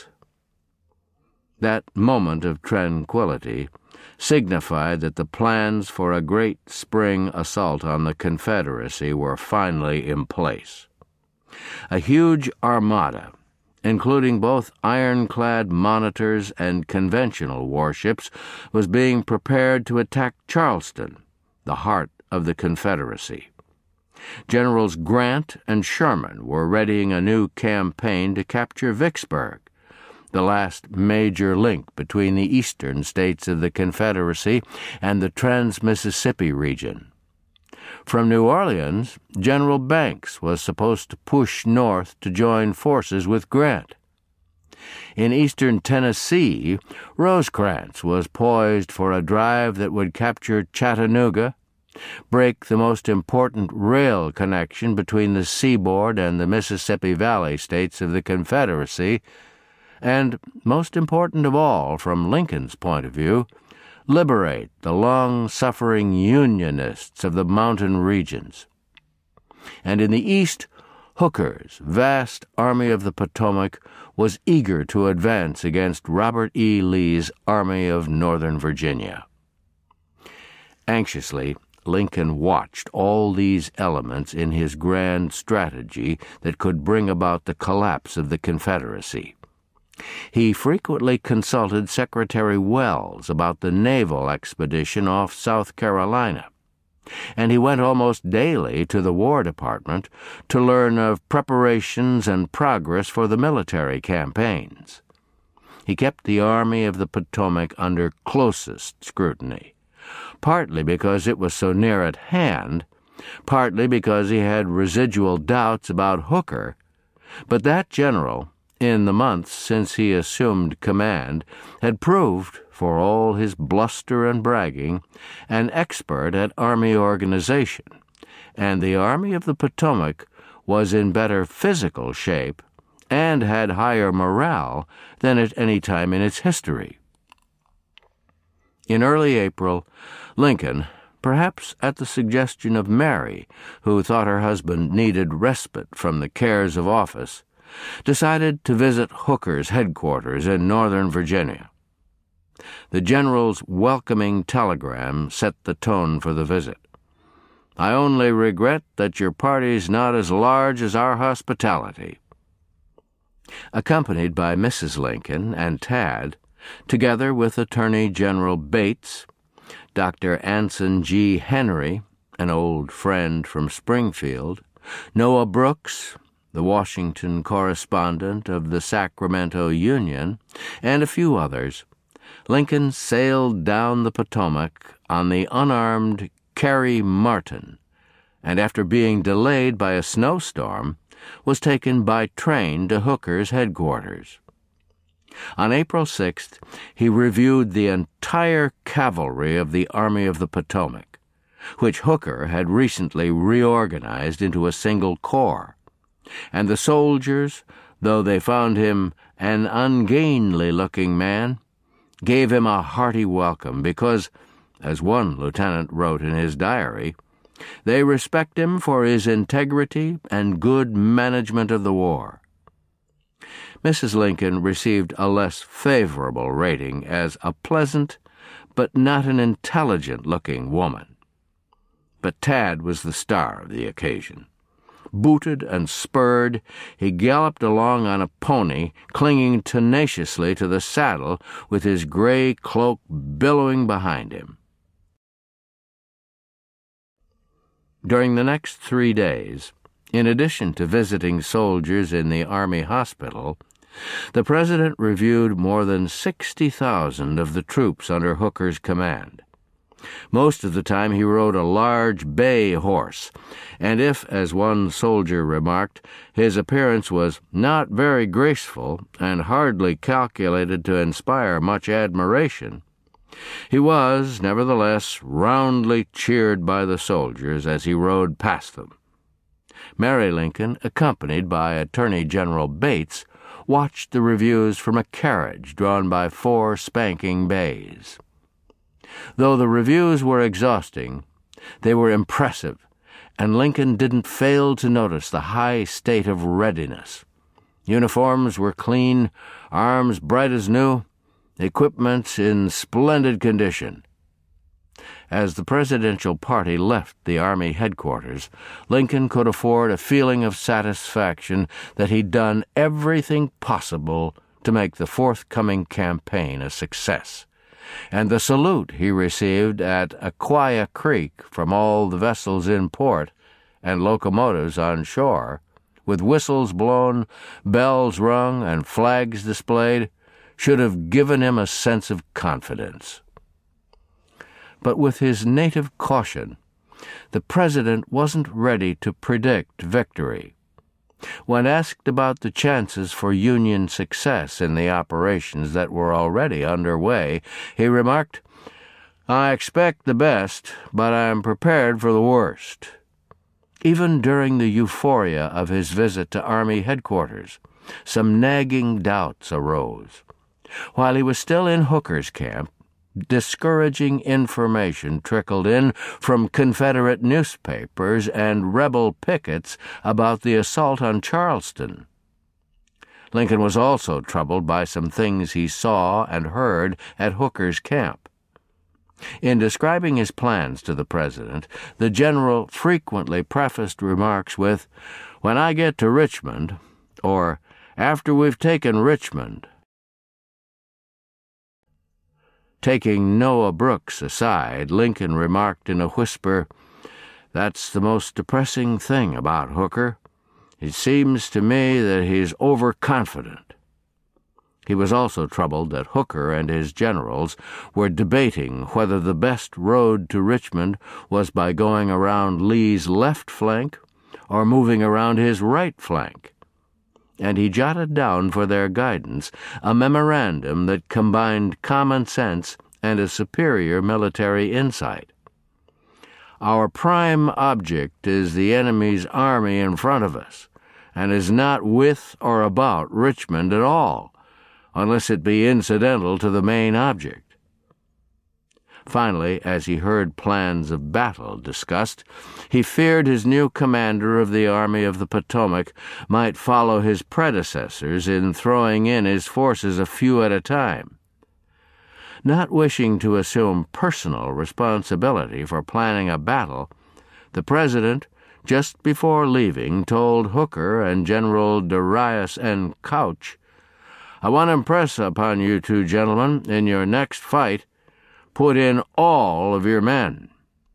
That moment of tranquility signified that the plans for a great spring assault on the Confederacy were finally in place. A huge armada, including both ironclad monitors and conventional warships, was being prepared to attack Charleston, the heart of the Confederacy. Generals Grant and Sherman were readying a new campaign to capture Vicksburg, the last major link between the eastern states of the Confederacy and the Trans-Mississippi region. From New Orleans, General Banks was supposed to push north to join forces with Grant. In eastern Tennessee, Rosecrans was poised for a drive that would capture Chattanooga, break the most important rail connection between the seaboard and the Mississippi Valley states of the Confederacy, and, most important of all from Lincoln's point of view, liberate the long-suffering Unionists of the mountain regions. And in the East, Hooker's vast Army of the Potomac was eager to advance against Robert E. Lee's Army of Northern Virginia. Anxiously, Lincoln watched all these elements in his grand strategy that could bring about the collapse of the Confederacy. He frequently consulted Secretary Wells about the naval expedition off South Carolina, and he went almost daily to the War Department to learn of preparations and progress for the military campaigns. He kept the Army of the Potomac under closest scrutiny, partly because it was so near at hand, partly because he had residual doubts about Hooker, but that general, in the months since he assumed command, had proved, for all his bluster and bragging, an expert at army organization, and the Army of the Potomac was in better physical shape and had higher morale than at any time in its history. In early April, Lincoln, perhaps at the suggestion of Mary, who thought her husband needed respite from the cares of office, decided to visit Hooker's headquarters in Northern Virginia. The general's welcoming telegram set the tone for the visit. "I only regret that your party's not as large as our hospitality." Accompanied by Missus Lincoln and Tad, together with Attorney General Bates, Doctor Anson G. Henry, an old friend from Springfield, Noah Brooks, the Washington correspondent of the Sacramento Union, and a few others, Lincoln sailed down the Potomac on the unarmed Carrie Martin, and after being delayed by a snowstorm, was taken by train to Hooker's headquarters. On April sixth, he reviewed the entire cavalry of the Army of the Potomac, which Hooker had recently reorganized into a single corps, and the soldiers, though they found him an ungainly-looking man, gave him a hearty welcome because, as one lieutenant wrote in his diary, they respect him for his integrity and good management of the war. Missus Lincoln received a less favorable rating as a pleasant but not an intelligent-looking woman. But Tad was the star of the occasion. Booted and spurred, he galloped along on a pony, clinging tenaciously to the saddle with his gray cloak billowing behind him. During the next three days, in addition to visiting soldiers in the Army hospital, the President reviewed more than sixty thousand of the troops under Hooker's command. Most of the time he rode a large bay horse, and if, as one soldier remarked, his appearance was not very graceful and hardly calculated to inspire much admiration, he was, nevertheless, roundly cheered by the soldiers as he rode past them. Mary Lincoln, accompanied by Attorney General Bates, watched the reviews from a carriage drawn by four spanking bays. Though the reviews were exhausting, they were impressive, and Lincoln didn't fail to notice the high state of readiness. Uniforms were clean, arms bright as new, equipment in splendid condition. As the presidential party left the Army headquarters, Lincoln could afford a feeling of satisfaction that he'd done everything possible to make the forthcoming campaign a success, and the salute he received at Aquia Creek from all the vessels in port and locomotives on shore, with whistles blown, bells rung, and flags displayed, should have given him a sense of confidence. But with his native caution, the President wasn't ready to predict victory. When asked about the chances for Union success in the operations that were already underway, he remarked, "I expect the best, but I am prepared for the worst." Even during the euphoria of his visit to Army headquarters, some nagging doubts arose. While he was still in Hooker's camp, discouraging information trickled in from Confederate newspapers and rebel pickets about the assault on Charleston. Lincoln was also troubled by some things he saw and heard at Hooker's camp. In describing his plans to the president, the general frequently prefaced remarks with, "When I get to Richmond," or "After we've taken Richmond." Taking Noah Brooks aside, Lincoln remarked in a whisper, "That's the most depressing thing about Hooker. It seems to me that he's overconfident." He was also troubled that Hooker and his generals were debating whether the best road to Richmond was by going around Lee's left flank or moving around his right flank, and he jotted down for their guidance a memorandum that combined common sense and a superior military insight. "Our prime object is the enemy's army in front of us, and is not with or about Richmond at all, unless it be incidental to the main object." Finally, as he heard plans of battle discussed, he feared his new commander of the Army of the Potomac might follow his predecessors in throwing in his forces a few at a time. Not wishing to assume personal responsibility for planning a battle, the president, just before leaving, told Hooker and General Darius N. Couch, "I want to impress upon you two gentlemen, in your next fight, put in all of your men."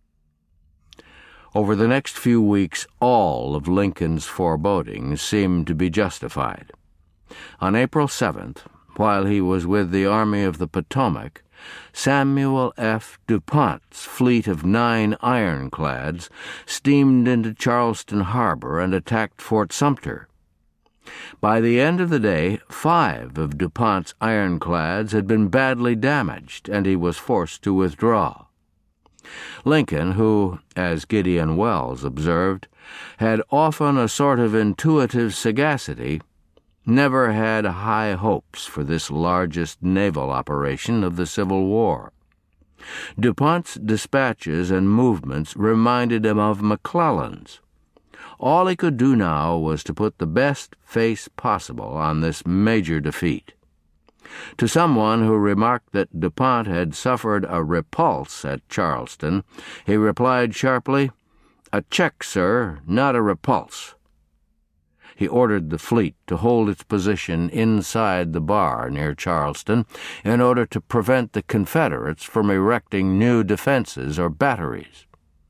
Over the next few weeks, all of Lincoln's forebodings seemed to be justified. On April seventh, while he was with the Army of the Potomac, Samuel F. DuPont's fleet of nine ironclads steamed into Charleston Harbor and attacked Fort Sumter. By the end of the day, five of DuPont's ironclads had been badly damaged, and he was forced to withdraw. Lincoln, who, as Gideon Welles observed, had often a sort of intuitive sagacity, never had high hopes for this largest naval operation of the Civil War. DuPont's dispatches and movements reminded him of McClellan's. All he could do now was to put the best face possible on this major defeat. To someone who remarked that DuPont had suffered a repulse at Charleston, he replied sharply, "A check, sir, not a repulse." He ordered the fleet to hold its position inside the bar near Charleston in order to prevent the Confederates from erecting new defenses or batteries.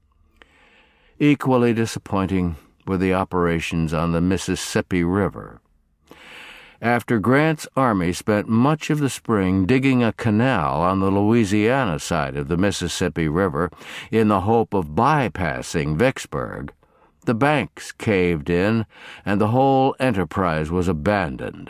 Equally disappointing were the operations on the Mississippi River. After Grant's army spent much of the spring digging a canal on the Louisiana side of the Mississippi River in the hope of bypassing Vicksburg, the banks caved in and the whole enterprise was abandoned.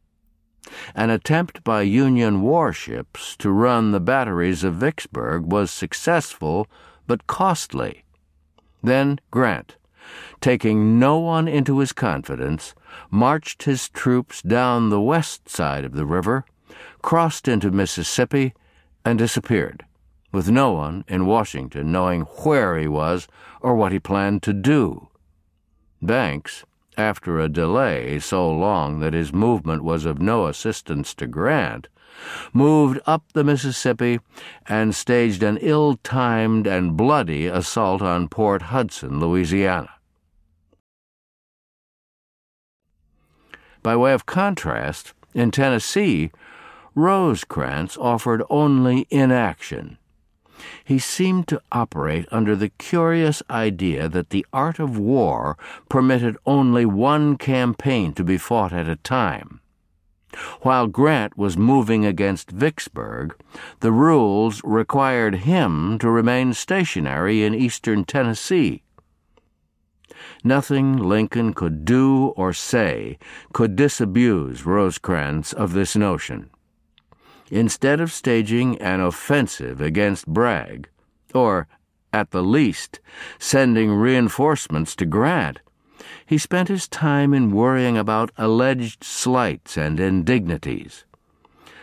An attempt by Union warships to run the batteries of Vicksburg was successful but costly. Then Grant, taking no one into his confidence, marched his troops down the west side of the river, crossed into Mississippi, and disappeared, with no one in Washington knowing where he was or what he planned to do. Banks, after a delay so long that his movement was of no assistance to Grant, moved up the Mississippi and staged an ill-timed and bloody assault on Port Hudson, Louisiana. By way of contrast, in Tennessee, Rosecrans offered only inaction. He seemed to operate under the curious idea that the art of war permitted only one campaign to be fought at a time. While Grant was moving against Vicksburg, the rules required him to remain stationary in eastern Tennessee. Nothing Lincoln could do or say could disabuse Rosecrans of this notion. Instead of staging an offensive against Bragg, or, at the least, sending reinforcements to Grant, he spent his time in worrying about alleged slights and indignities.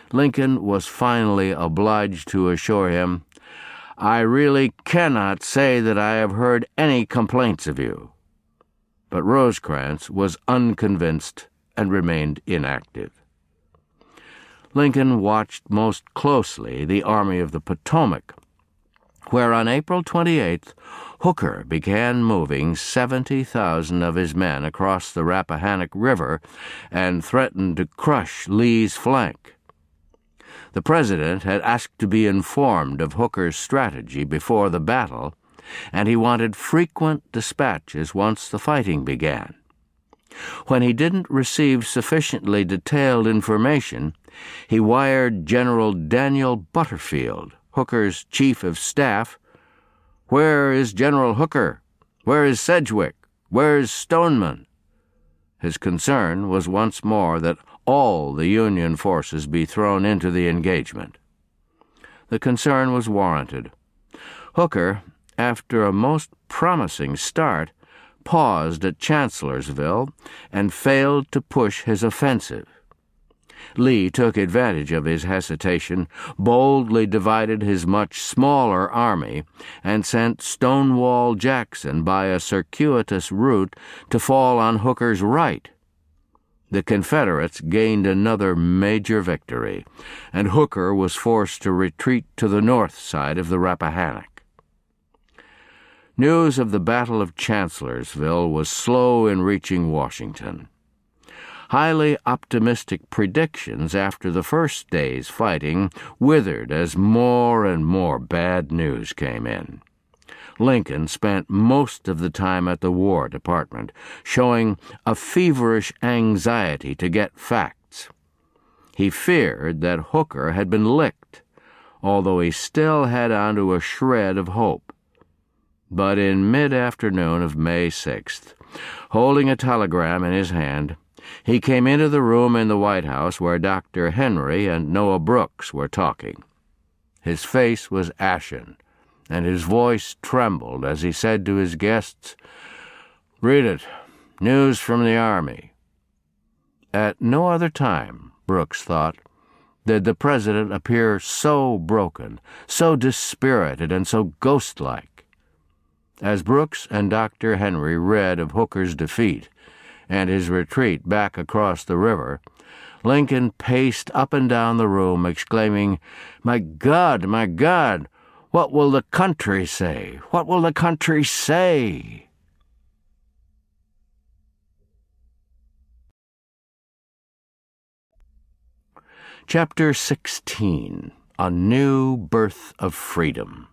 Lincoln was finally obliged to assure him, "I really cannot say that I have heard any complaints of you." But Rosecrans was unconvinced and remained inactive. Lincoln watched most closely the Army of the Potomac, where on April twenty-eighth, Hooker began moving seventy thousand of his men across the Rappahannock River and threatened to crush Lee's flank. The President had asked to be informed of Hooker's strategy before the battle, and he wanted frequent dispatches once the fighting began. When he didn't receive sufficiently detailed information, he wired General Daniel Butterfield, Hooker's chief of staff, "Where is General Hooker? Where is Sedgwick? Where is Stoneman?" His concern was once more that all the Union forces be thrown into the engagement. The concern was warranted. Hooker, after a most promising start, paused at Chancellorsville and failed to push his offensive. Lee took advantage of his hesitation, boldly divided his much smaller army, and sent Stonewall Jackson by a circuitous route to fall on Hooker's right. The Confederates gained another major victory, and Hooker was forced to retreat to the north side of the Rappahannock. News of the Battle of Chancellorsville was slow in reaching Washington. Highly optimistic predictions after the first day's fighting withered as more and more bad news came in. Lincoln spent most of the time at the War Department, showing a feverish anxiety to get facts. He feared that Hooker had been licked, although he still had onto a shred of hope. But in mid-afternoon of May sixth, holding a telegram in his hand, he came into the room in the White House where Doctor Henry and Noah Brooks were talking. His face was ashen, and his voice trembled as he said to his guests, "Read it. News from the Army." At no other time, Brooks thought, did the President appear so broken, so dispirited, and so ghost-like. As Brooks and Doctor Henry read of Hooker's defeat and his retreat back across the river, Lincoln paced up and down the room, exclaiming, "My God, my God, what will the country say? What will the country say?" Chapter sixteen. A New Birth of Freedom.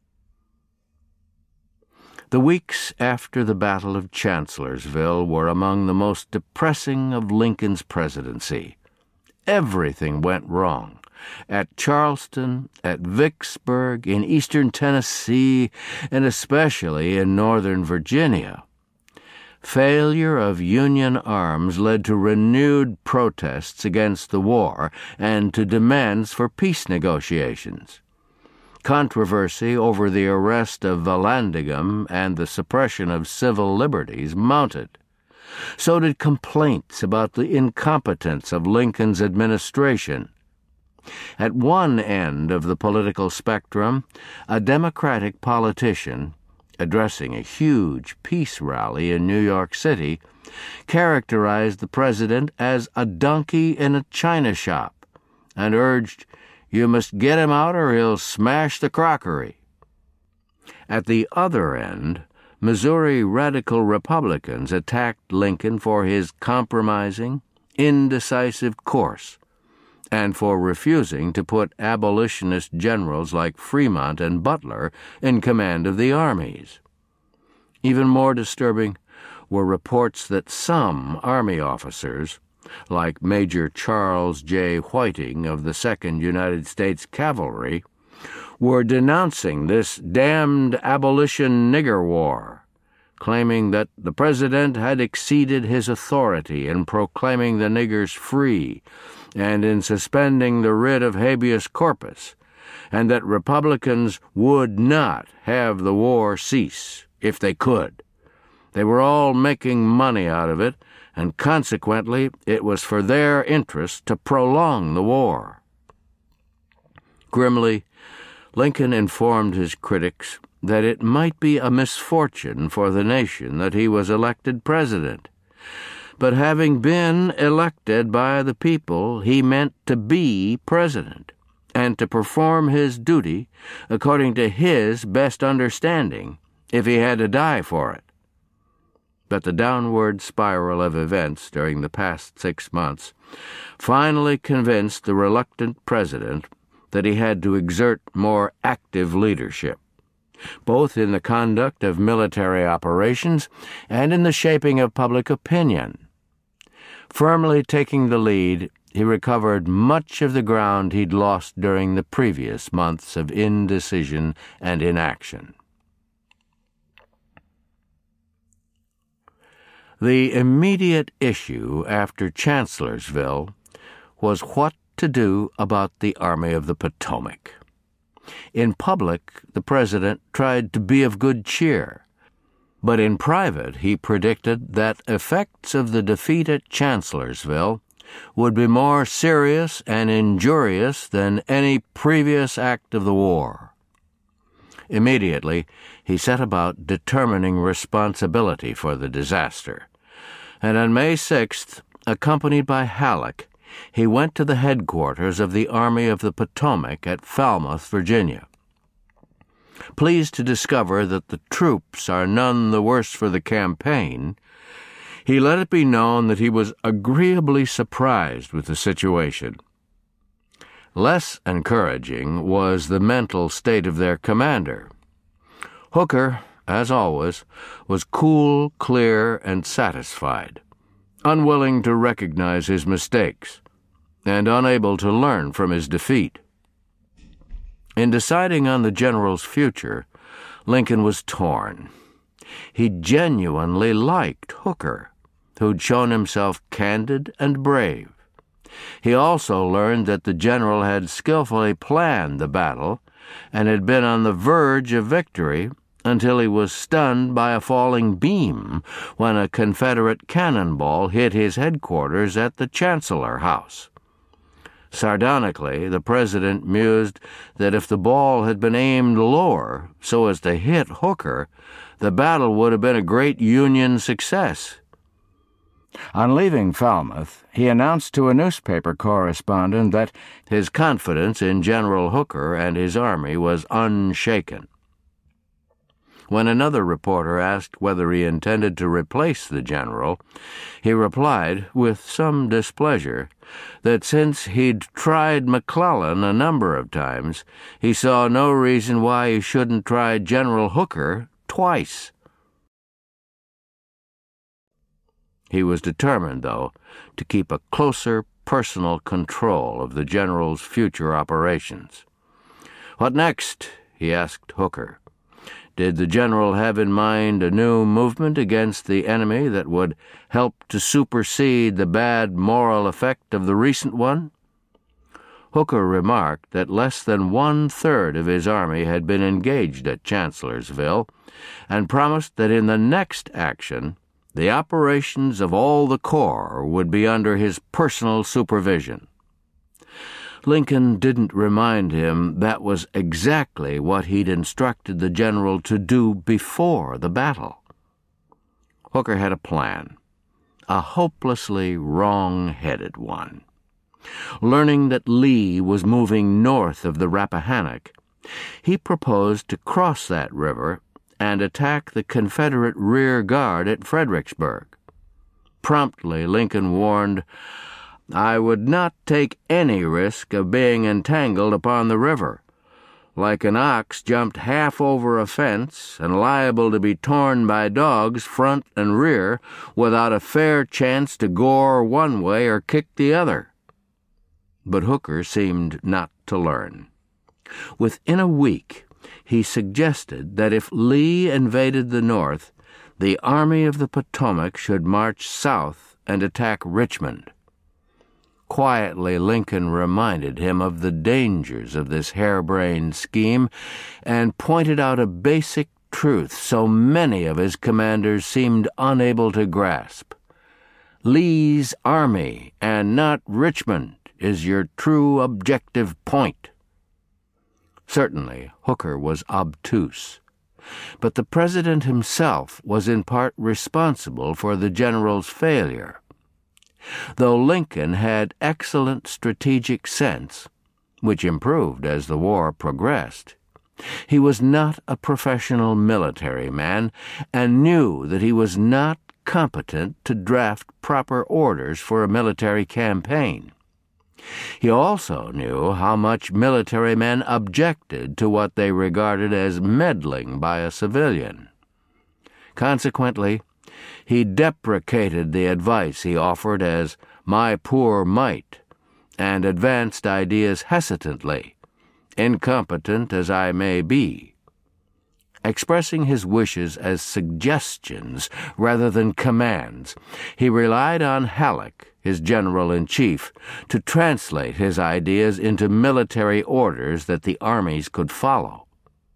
The weeks after the Battle of Chancellorsville were among the most depressing of Lincoln's presidency. Everything went wrong. At Charleston, at Vicksburg, in eastern Tennessee, and especially in northern Virginia. Failure of Union arms led to renewed protests against the war and to demands for peace negotiations. Controversy over the arrest of Vallandigham and the suppression of civil liberties mounted. So did complaints about the incompetence of Lincoln's administration. At one end of the political spectrum, a Democratic politician, addressing a huge peace rally in New York City, characterized the president as a donkey in a china shop and urged, "You must get him out or he'll smash the crockery." At the other end, Missouri radical Republicans attacked Lincoln for his compromising, indecisive course and for refusing to put abolitionist generals like Fremont and Butler in command of the armies. Even more disturbing were reports that some Army officers, like Major Charles J. Whiting of the Second United States Cavalry, were denouncing this damned abolition nigger war, claiming that the President had exceeded his authority in proclaiming the niggers free and in suspending the writ of habeas corpus, and that Republicans would not have the war cease if they could. They were all making money out of it, and consequently it was for their interest to prolong the war. Grimly, Lincoln informed his critics that it might be a misfortune for the nation that he was elected president. But having been elected by the people, he meant to be president and to perform his duty according to his best understanding, if he had to die for it. But the downward spiral of events during the past six months finally convinced the reluctant president that he had to exert more active leadership, both in the conduct of military operations and in the shaping of public opinion. Firmly taking the lead, he recovered much of the ground he'd lost during the previous months of indecision and inaction. The immediate issue after Chancellorsville was what to do about the Army of the Potomac. In public, the president tried to be of good cheer, but in private he predicted that effects of the defeat at Chancellorsville would be more serious and injurious than any previous act of the war. Immediately, he set about determining responsibility for the disaster, and on May sixth, accompanied by Halleck, he went to the headquarters of the Army of the Potomac at Falmouth, Virginia. Pleased to discover that the troops are none the worse for the campaign, he let it be known that he was agreeably surprised with the situation. Less encouraging was the mental state of their commander. Hooker, as always, was cool, clear, and satisfied, unwilling to recognize his mistakes, and unable to learn from his defeat. In deciding on the general's future, Lincoln was torn. He genuinely liked Hooker, who'd shown himself candid and brave. He also learned that the general had skillfully planned the battle and had been on the verge of victory until he was stunned by a falling beam when a Confederate cannonball hit his headquarters at the Chancellor House. Sardonically, the president mused that if the ball had been aimed lower so as to hit Hooker, the battle would have been a great Union success. On leaving Falmouth, he announced to a newspaper correspondent that his confidence in General Hooker and his army was unshaken. When another reporter asked whether he intended to replace the general, he replied, with some displeasure, that since he'd tried McClellan a number of times, he saw no reason why he shouldn't try General Hooker twice. He was determined, though, to keep a closer personal control of the general's future operations. "What next?" he asked Hooker. Did the general have in mind a new movement against the enemy that would help to supersede the bad moral effect of the recent one? Hooker remarked that less than one-third of his army had been engaged at Chancellorsville, and promised that in the next action the operations of all the corps would be under his personal supervision. Lincoln didn't remind him that was exactly what he'd instructed the general to do before the battle. Hooker had a plan, a hopelessly wrong-headed one. Learning that Lee was moving north of the Rappahannock, he proposed to cross that river and attack the Confederate rear guard at Fredericksburg. Promptly, Lincoln warned, "I would not take any risk of being entangled upon the river, like an ox jumped half over a fence and liable to be torn by dogs front and rear without a fair chance to gore one way or kick the other." But Hooker seemed not to learn. Within a week, he suggested that if Lee invaded the North, the Army of the Potomac should march south and attack Richmond. Quietly, Lincoln reminded him of the dangers of this harebrained scheme and pointed out a basic truth so many of his commanders seemed unable to grasp. Lee's army, and not Richmond, is your true objective point. Certainly, Hooker was obtuse. But the President himself was in part responsible for the general's failure. Though Lincoln had excellent strategic sense, which improved as the war progressed, he was not a professional military man and knew that he was not competent to draft proper orders for a military campaign. He also knew how much military men objected to what they regarded as meddling by a civilian. Consequently, he deprecated the advice he offered as "my poor mite," and advanced ideas hesitantly, incompetent as I may be. Expressing his wishes as suggestions rather than commands, he relied on Halleck, his general-in-chief, to translate his ideas into military orders that the armies could follow.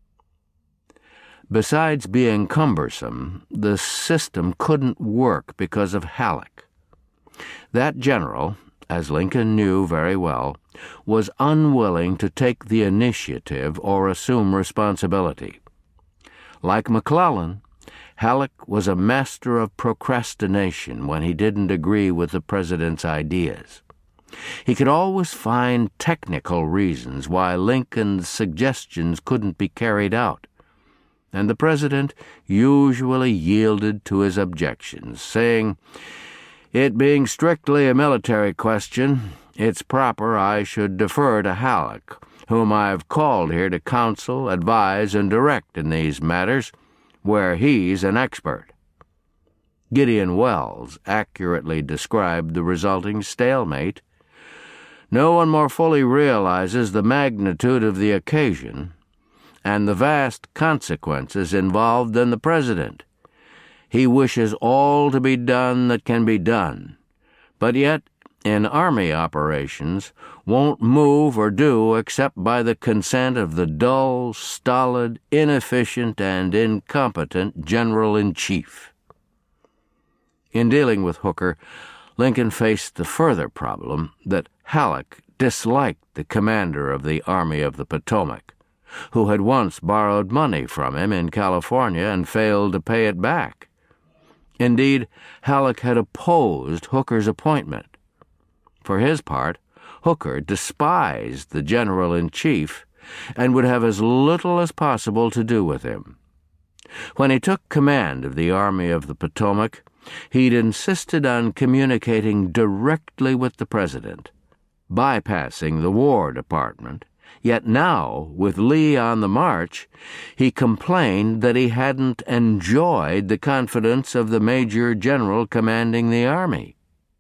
Besides being cumbersome, the system couldn't work because of Halleck. That general, as Lincoln knew very well, was unwilling to take the initiative or assume responsibility. Like McClellan, Halleck was a master of procrastination when he didn't agree with the president's ideas. He could always find technical reasons why Lincoln's suggestions couldn't be carried out, and the president usually yielded to his objections, saying, "It being strictly a military question, it's proper I should defer to Halleck, whom I have called here to counsel, advise, and direct in these matters, where he's an expert." Gideon Welles accurately described the resulting stalemate. "No one more fully realizes the magnitude of the occasion and the vast consequences involved than the President. He wishes all to be done that can be done, but yet, in army operations, won't move or do except by the consent of the dull, stolid, inefficient, and incompetent General-in-Chief." In dealing with Hooker, Lincoln faced the further problem that Halleck disliked the commander of the Army of the Potomac, who had once borrowed money from him in California and failed to pay it back. Indeed, Halleck had opposed Hooker's appointment. For his part, Hooker despised the general-in-chief and would have as little as possible to do with him. When he took command of the Army of the Potomac, he'd insisted on communicating directly with the President, bypassing the War Department. Yet now, with Lee on the march, he complained that he hadn't enjoyed the confidence of the Major General commanding the Army.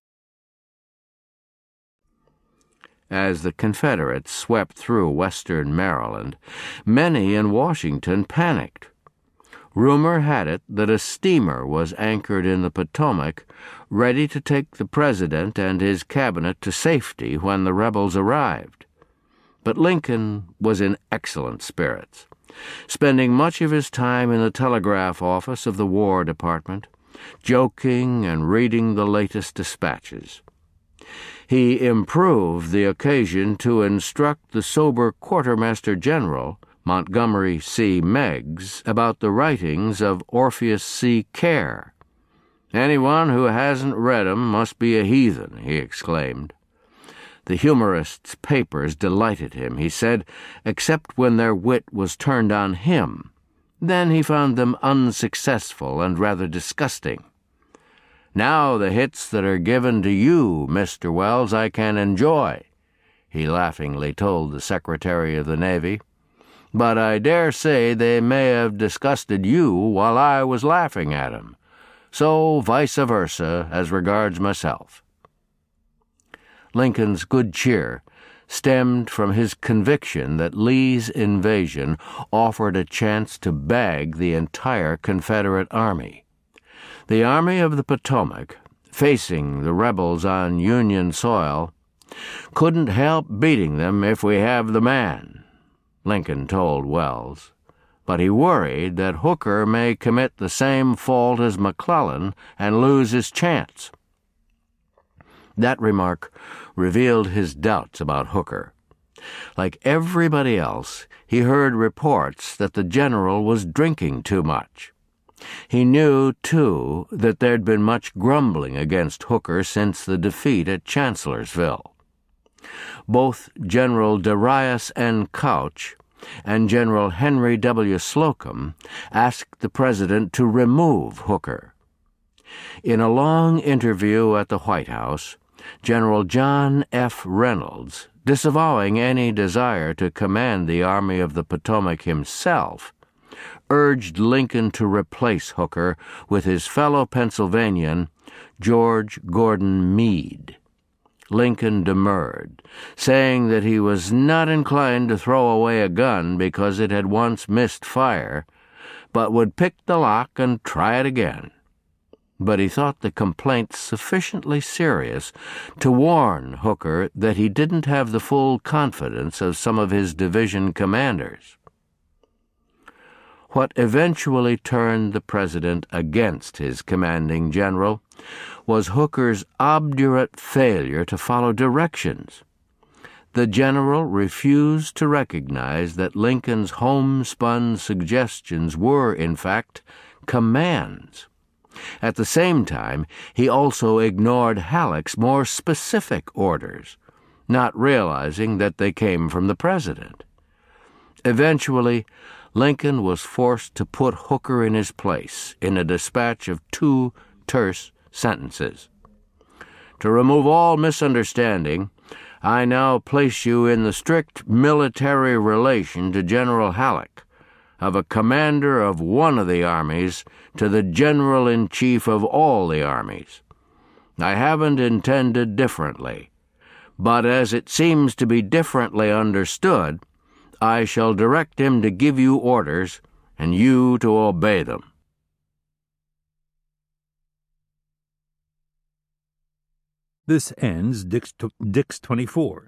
As the Confederates swept through western Maryland, many in Washington panicked. Rumor had it that a steamer was anchored in the Potomac, ready to take the President and his cabinet to safety when the rebels arrived. But Lincoln was in excellent spirits, spending much of his time in the telegraph office of the War Department, joking and reading the latest dispatches. He improved the occasion to instruct the sober Quartermaster General, Montgomery C. Meigs, about the writings of Orpheus C. Kerr. "Anyone who hasn't read 'em must be a heathen," he exclaimed. The humorists' papers delighted him, he said, except when their wit was turned on him. Then he found them unsuccessful and rather disgusting. "Now the hits that are given to you, Mister Welles, I can enjoy," he laughingly told the Secretary of the Navy. "But I dare say they may have disgusted you while I was laughing at 'em. So vice versa as regards myself." Lincoln's good cheer stemmed from his conviction that Lee's invasion offered a chance to bag the entire Confederate Army. The Army of the Potomac, facing the rebels on Union soil, couldn't help beating them if we have the man, Lincoln told Welles, but he worried that Hooker may commit the same fault as McClellan and lose his chance. That remark revealed his doubts about Hooker. Like everybody else, he heard reports that the general was drinking too much. He knew, too, that there'd been much grumbling against Hooker since the defeat at Chancellorsville. Both General Darius N. Couch and General Henry W. Slocum asked the president to remove Hooker. In a long interview at the White House, General John F. Reynolds, disavowing any desire to command the Army of the Potomac himself, urged Lincoln to replace Hooker with his fellow Pennsylvanian, George Gordon Meade. Lincoln demurred, saying that he was not inclined to throw away a gun because it had once missed fire, but would pick the lock and try it again. But he thought the complaint sufficiently serious to warn Hooker that he didn't have the full confidence of some of his division commanders. What eventually turned the president against his commanding general was Hooker's obdurate failure to follow directions. The general refused to recognize that Lincoln's homespun suggestions were, in fact, commands. At the same time, he also ignored Halleck's more specific orders, not realizing that they came from the president. Eventually, Lincoln was forced to put Hooker in his place in a dispatch of two terse sentences. To remove all misunderstanding, I now place you in the strict military relation to General Halleck, of a commander of one of the armies to the general-in-chief of all the armies. I haven't intended differently, but as it seems to be differently understood, I shall direct him to give you orders, and you to obey them. This ends Dix, Dix twenty-four.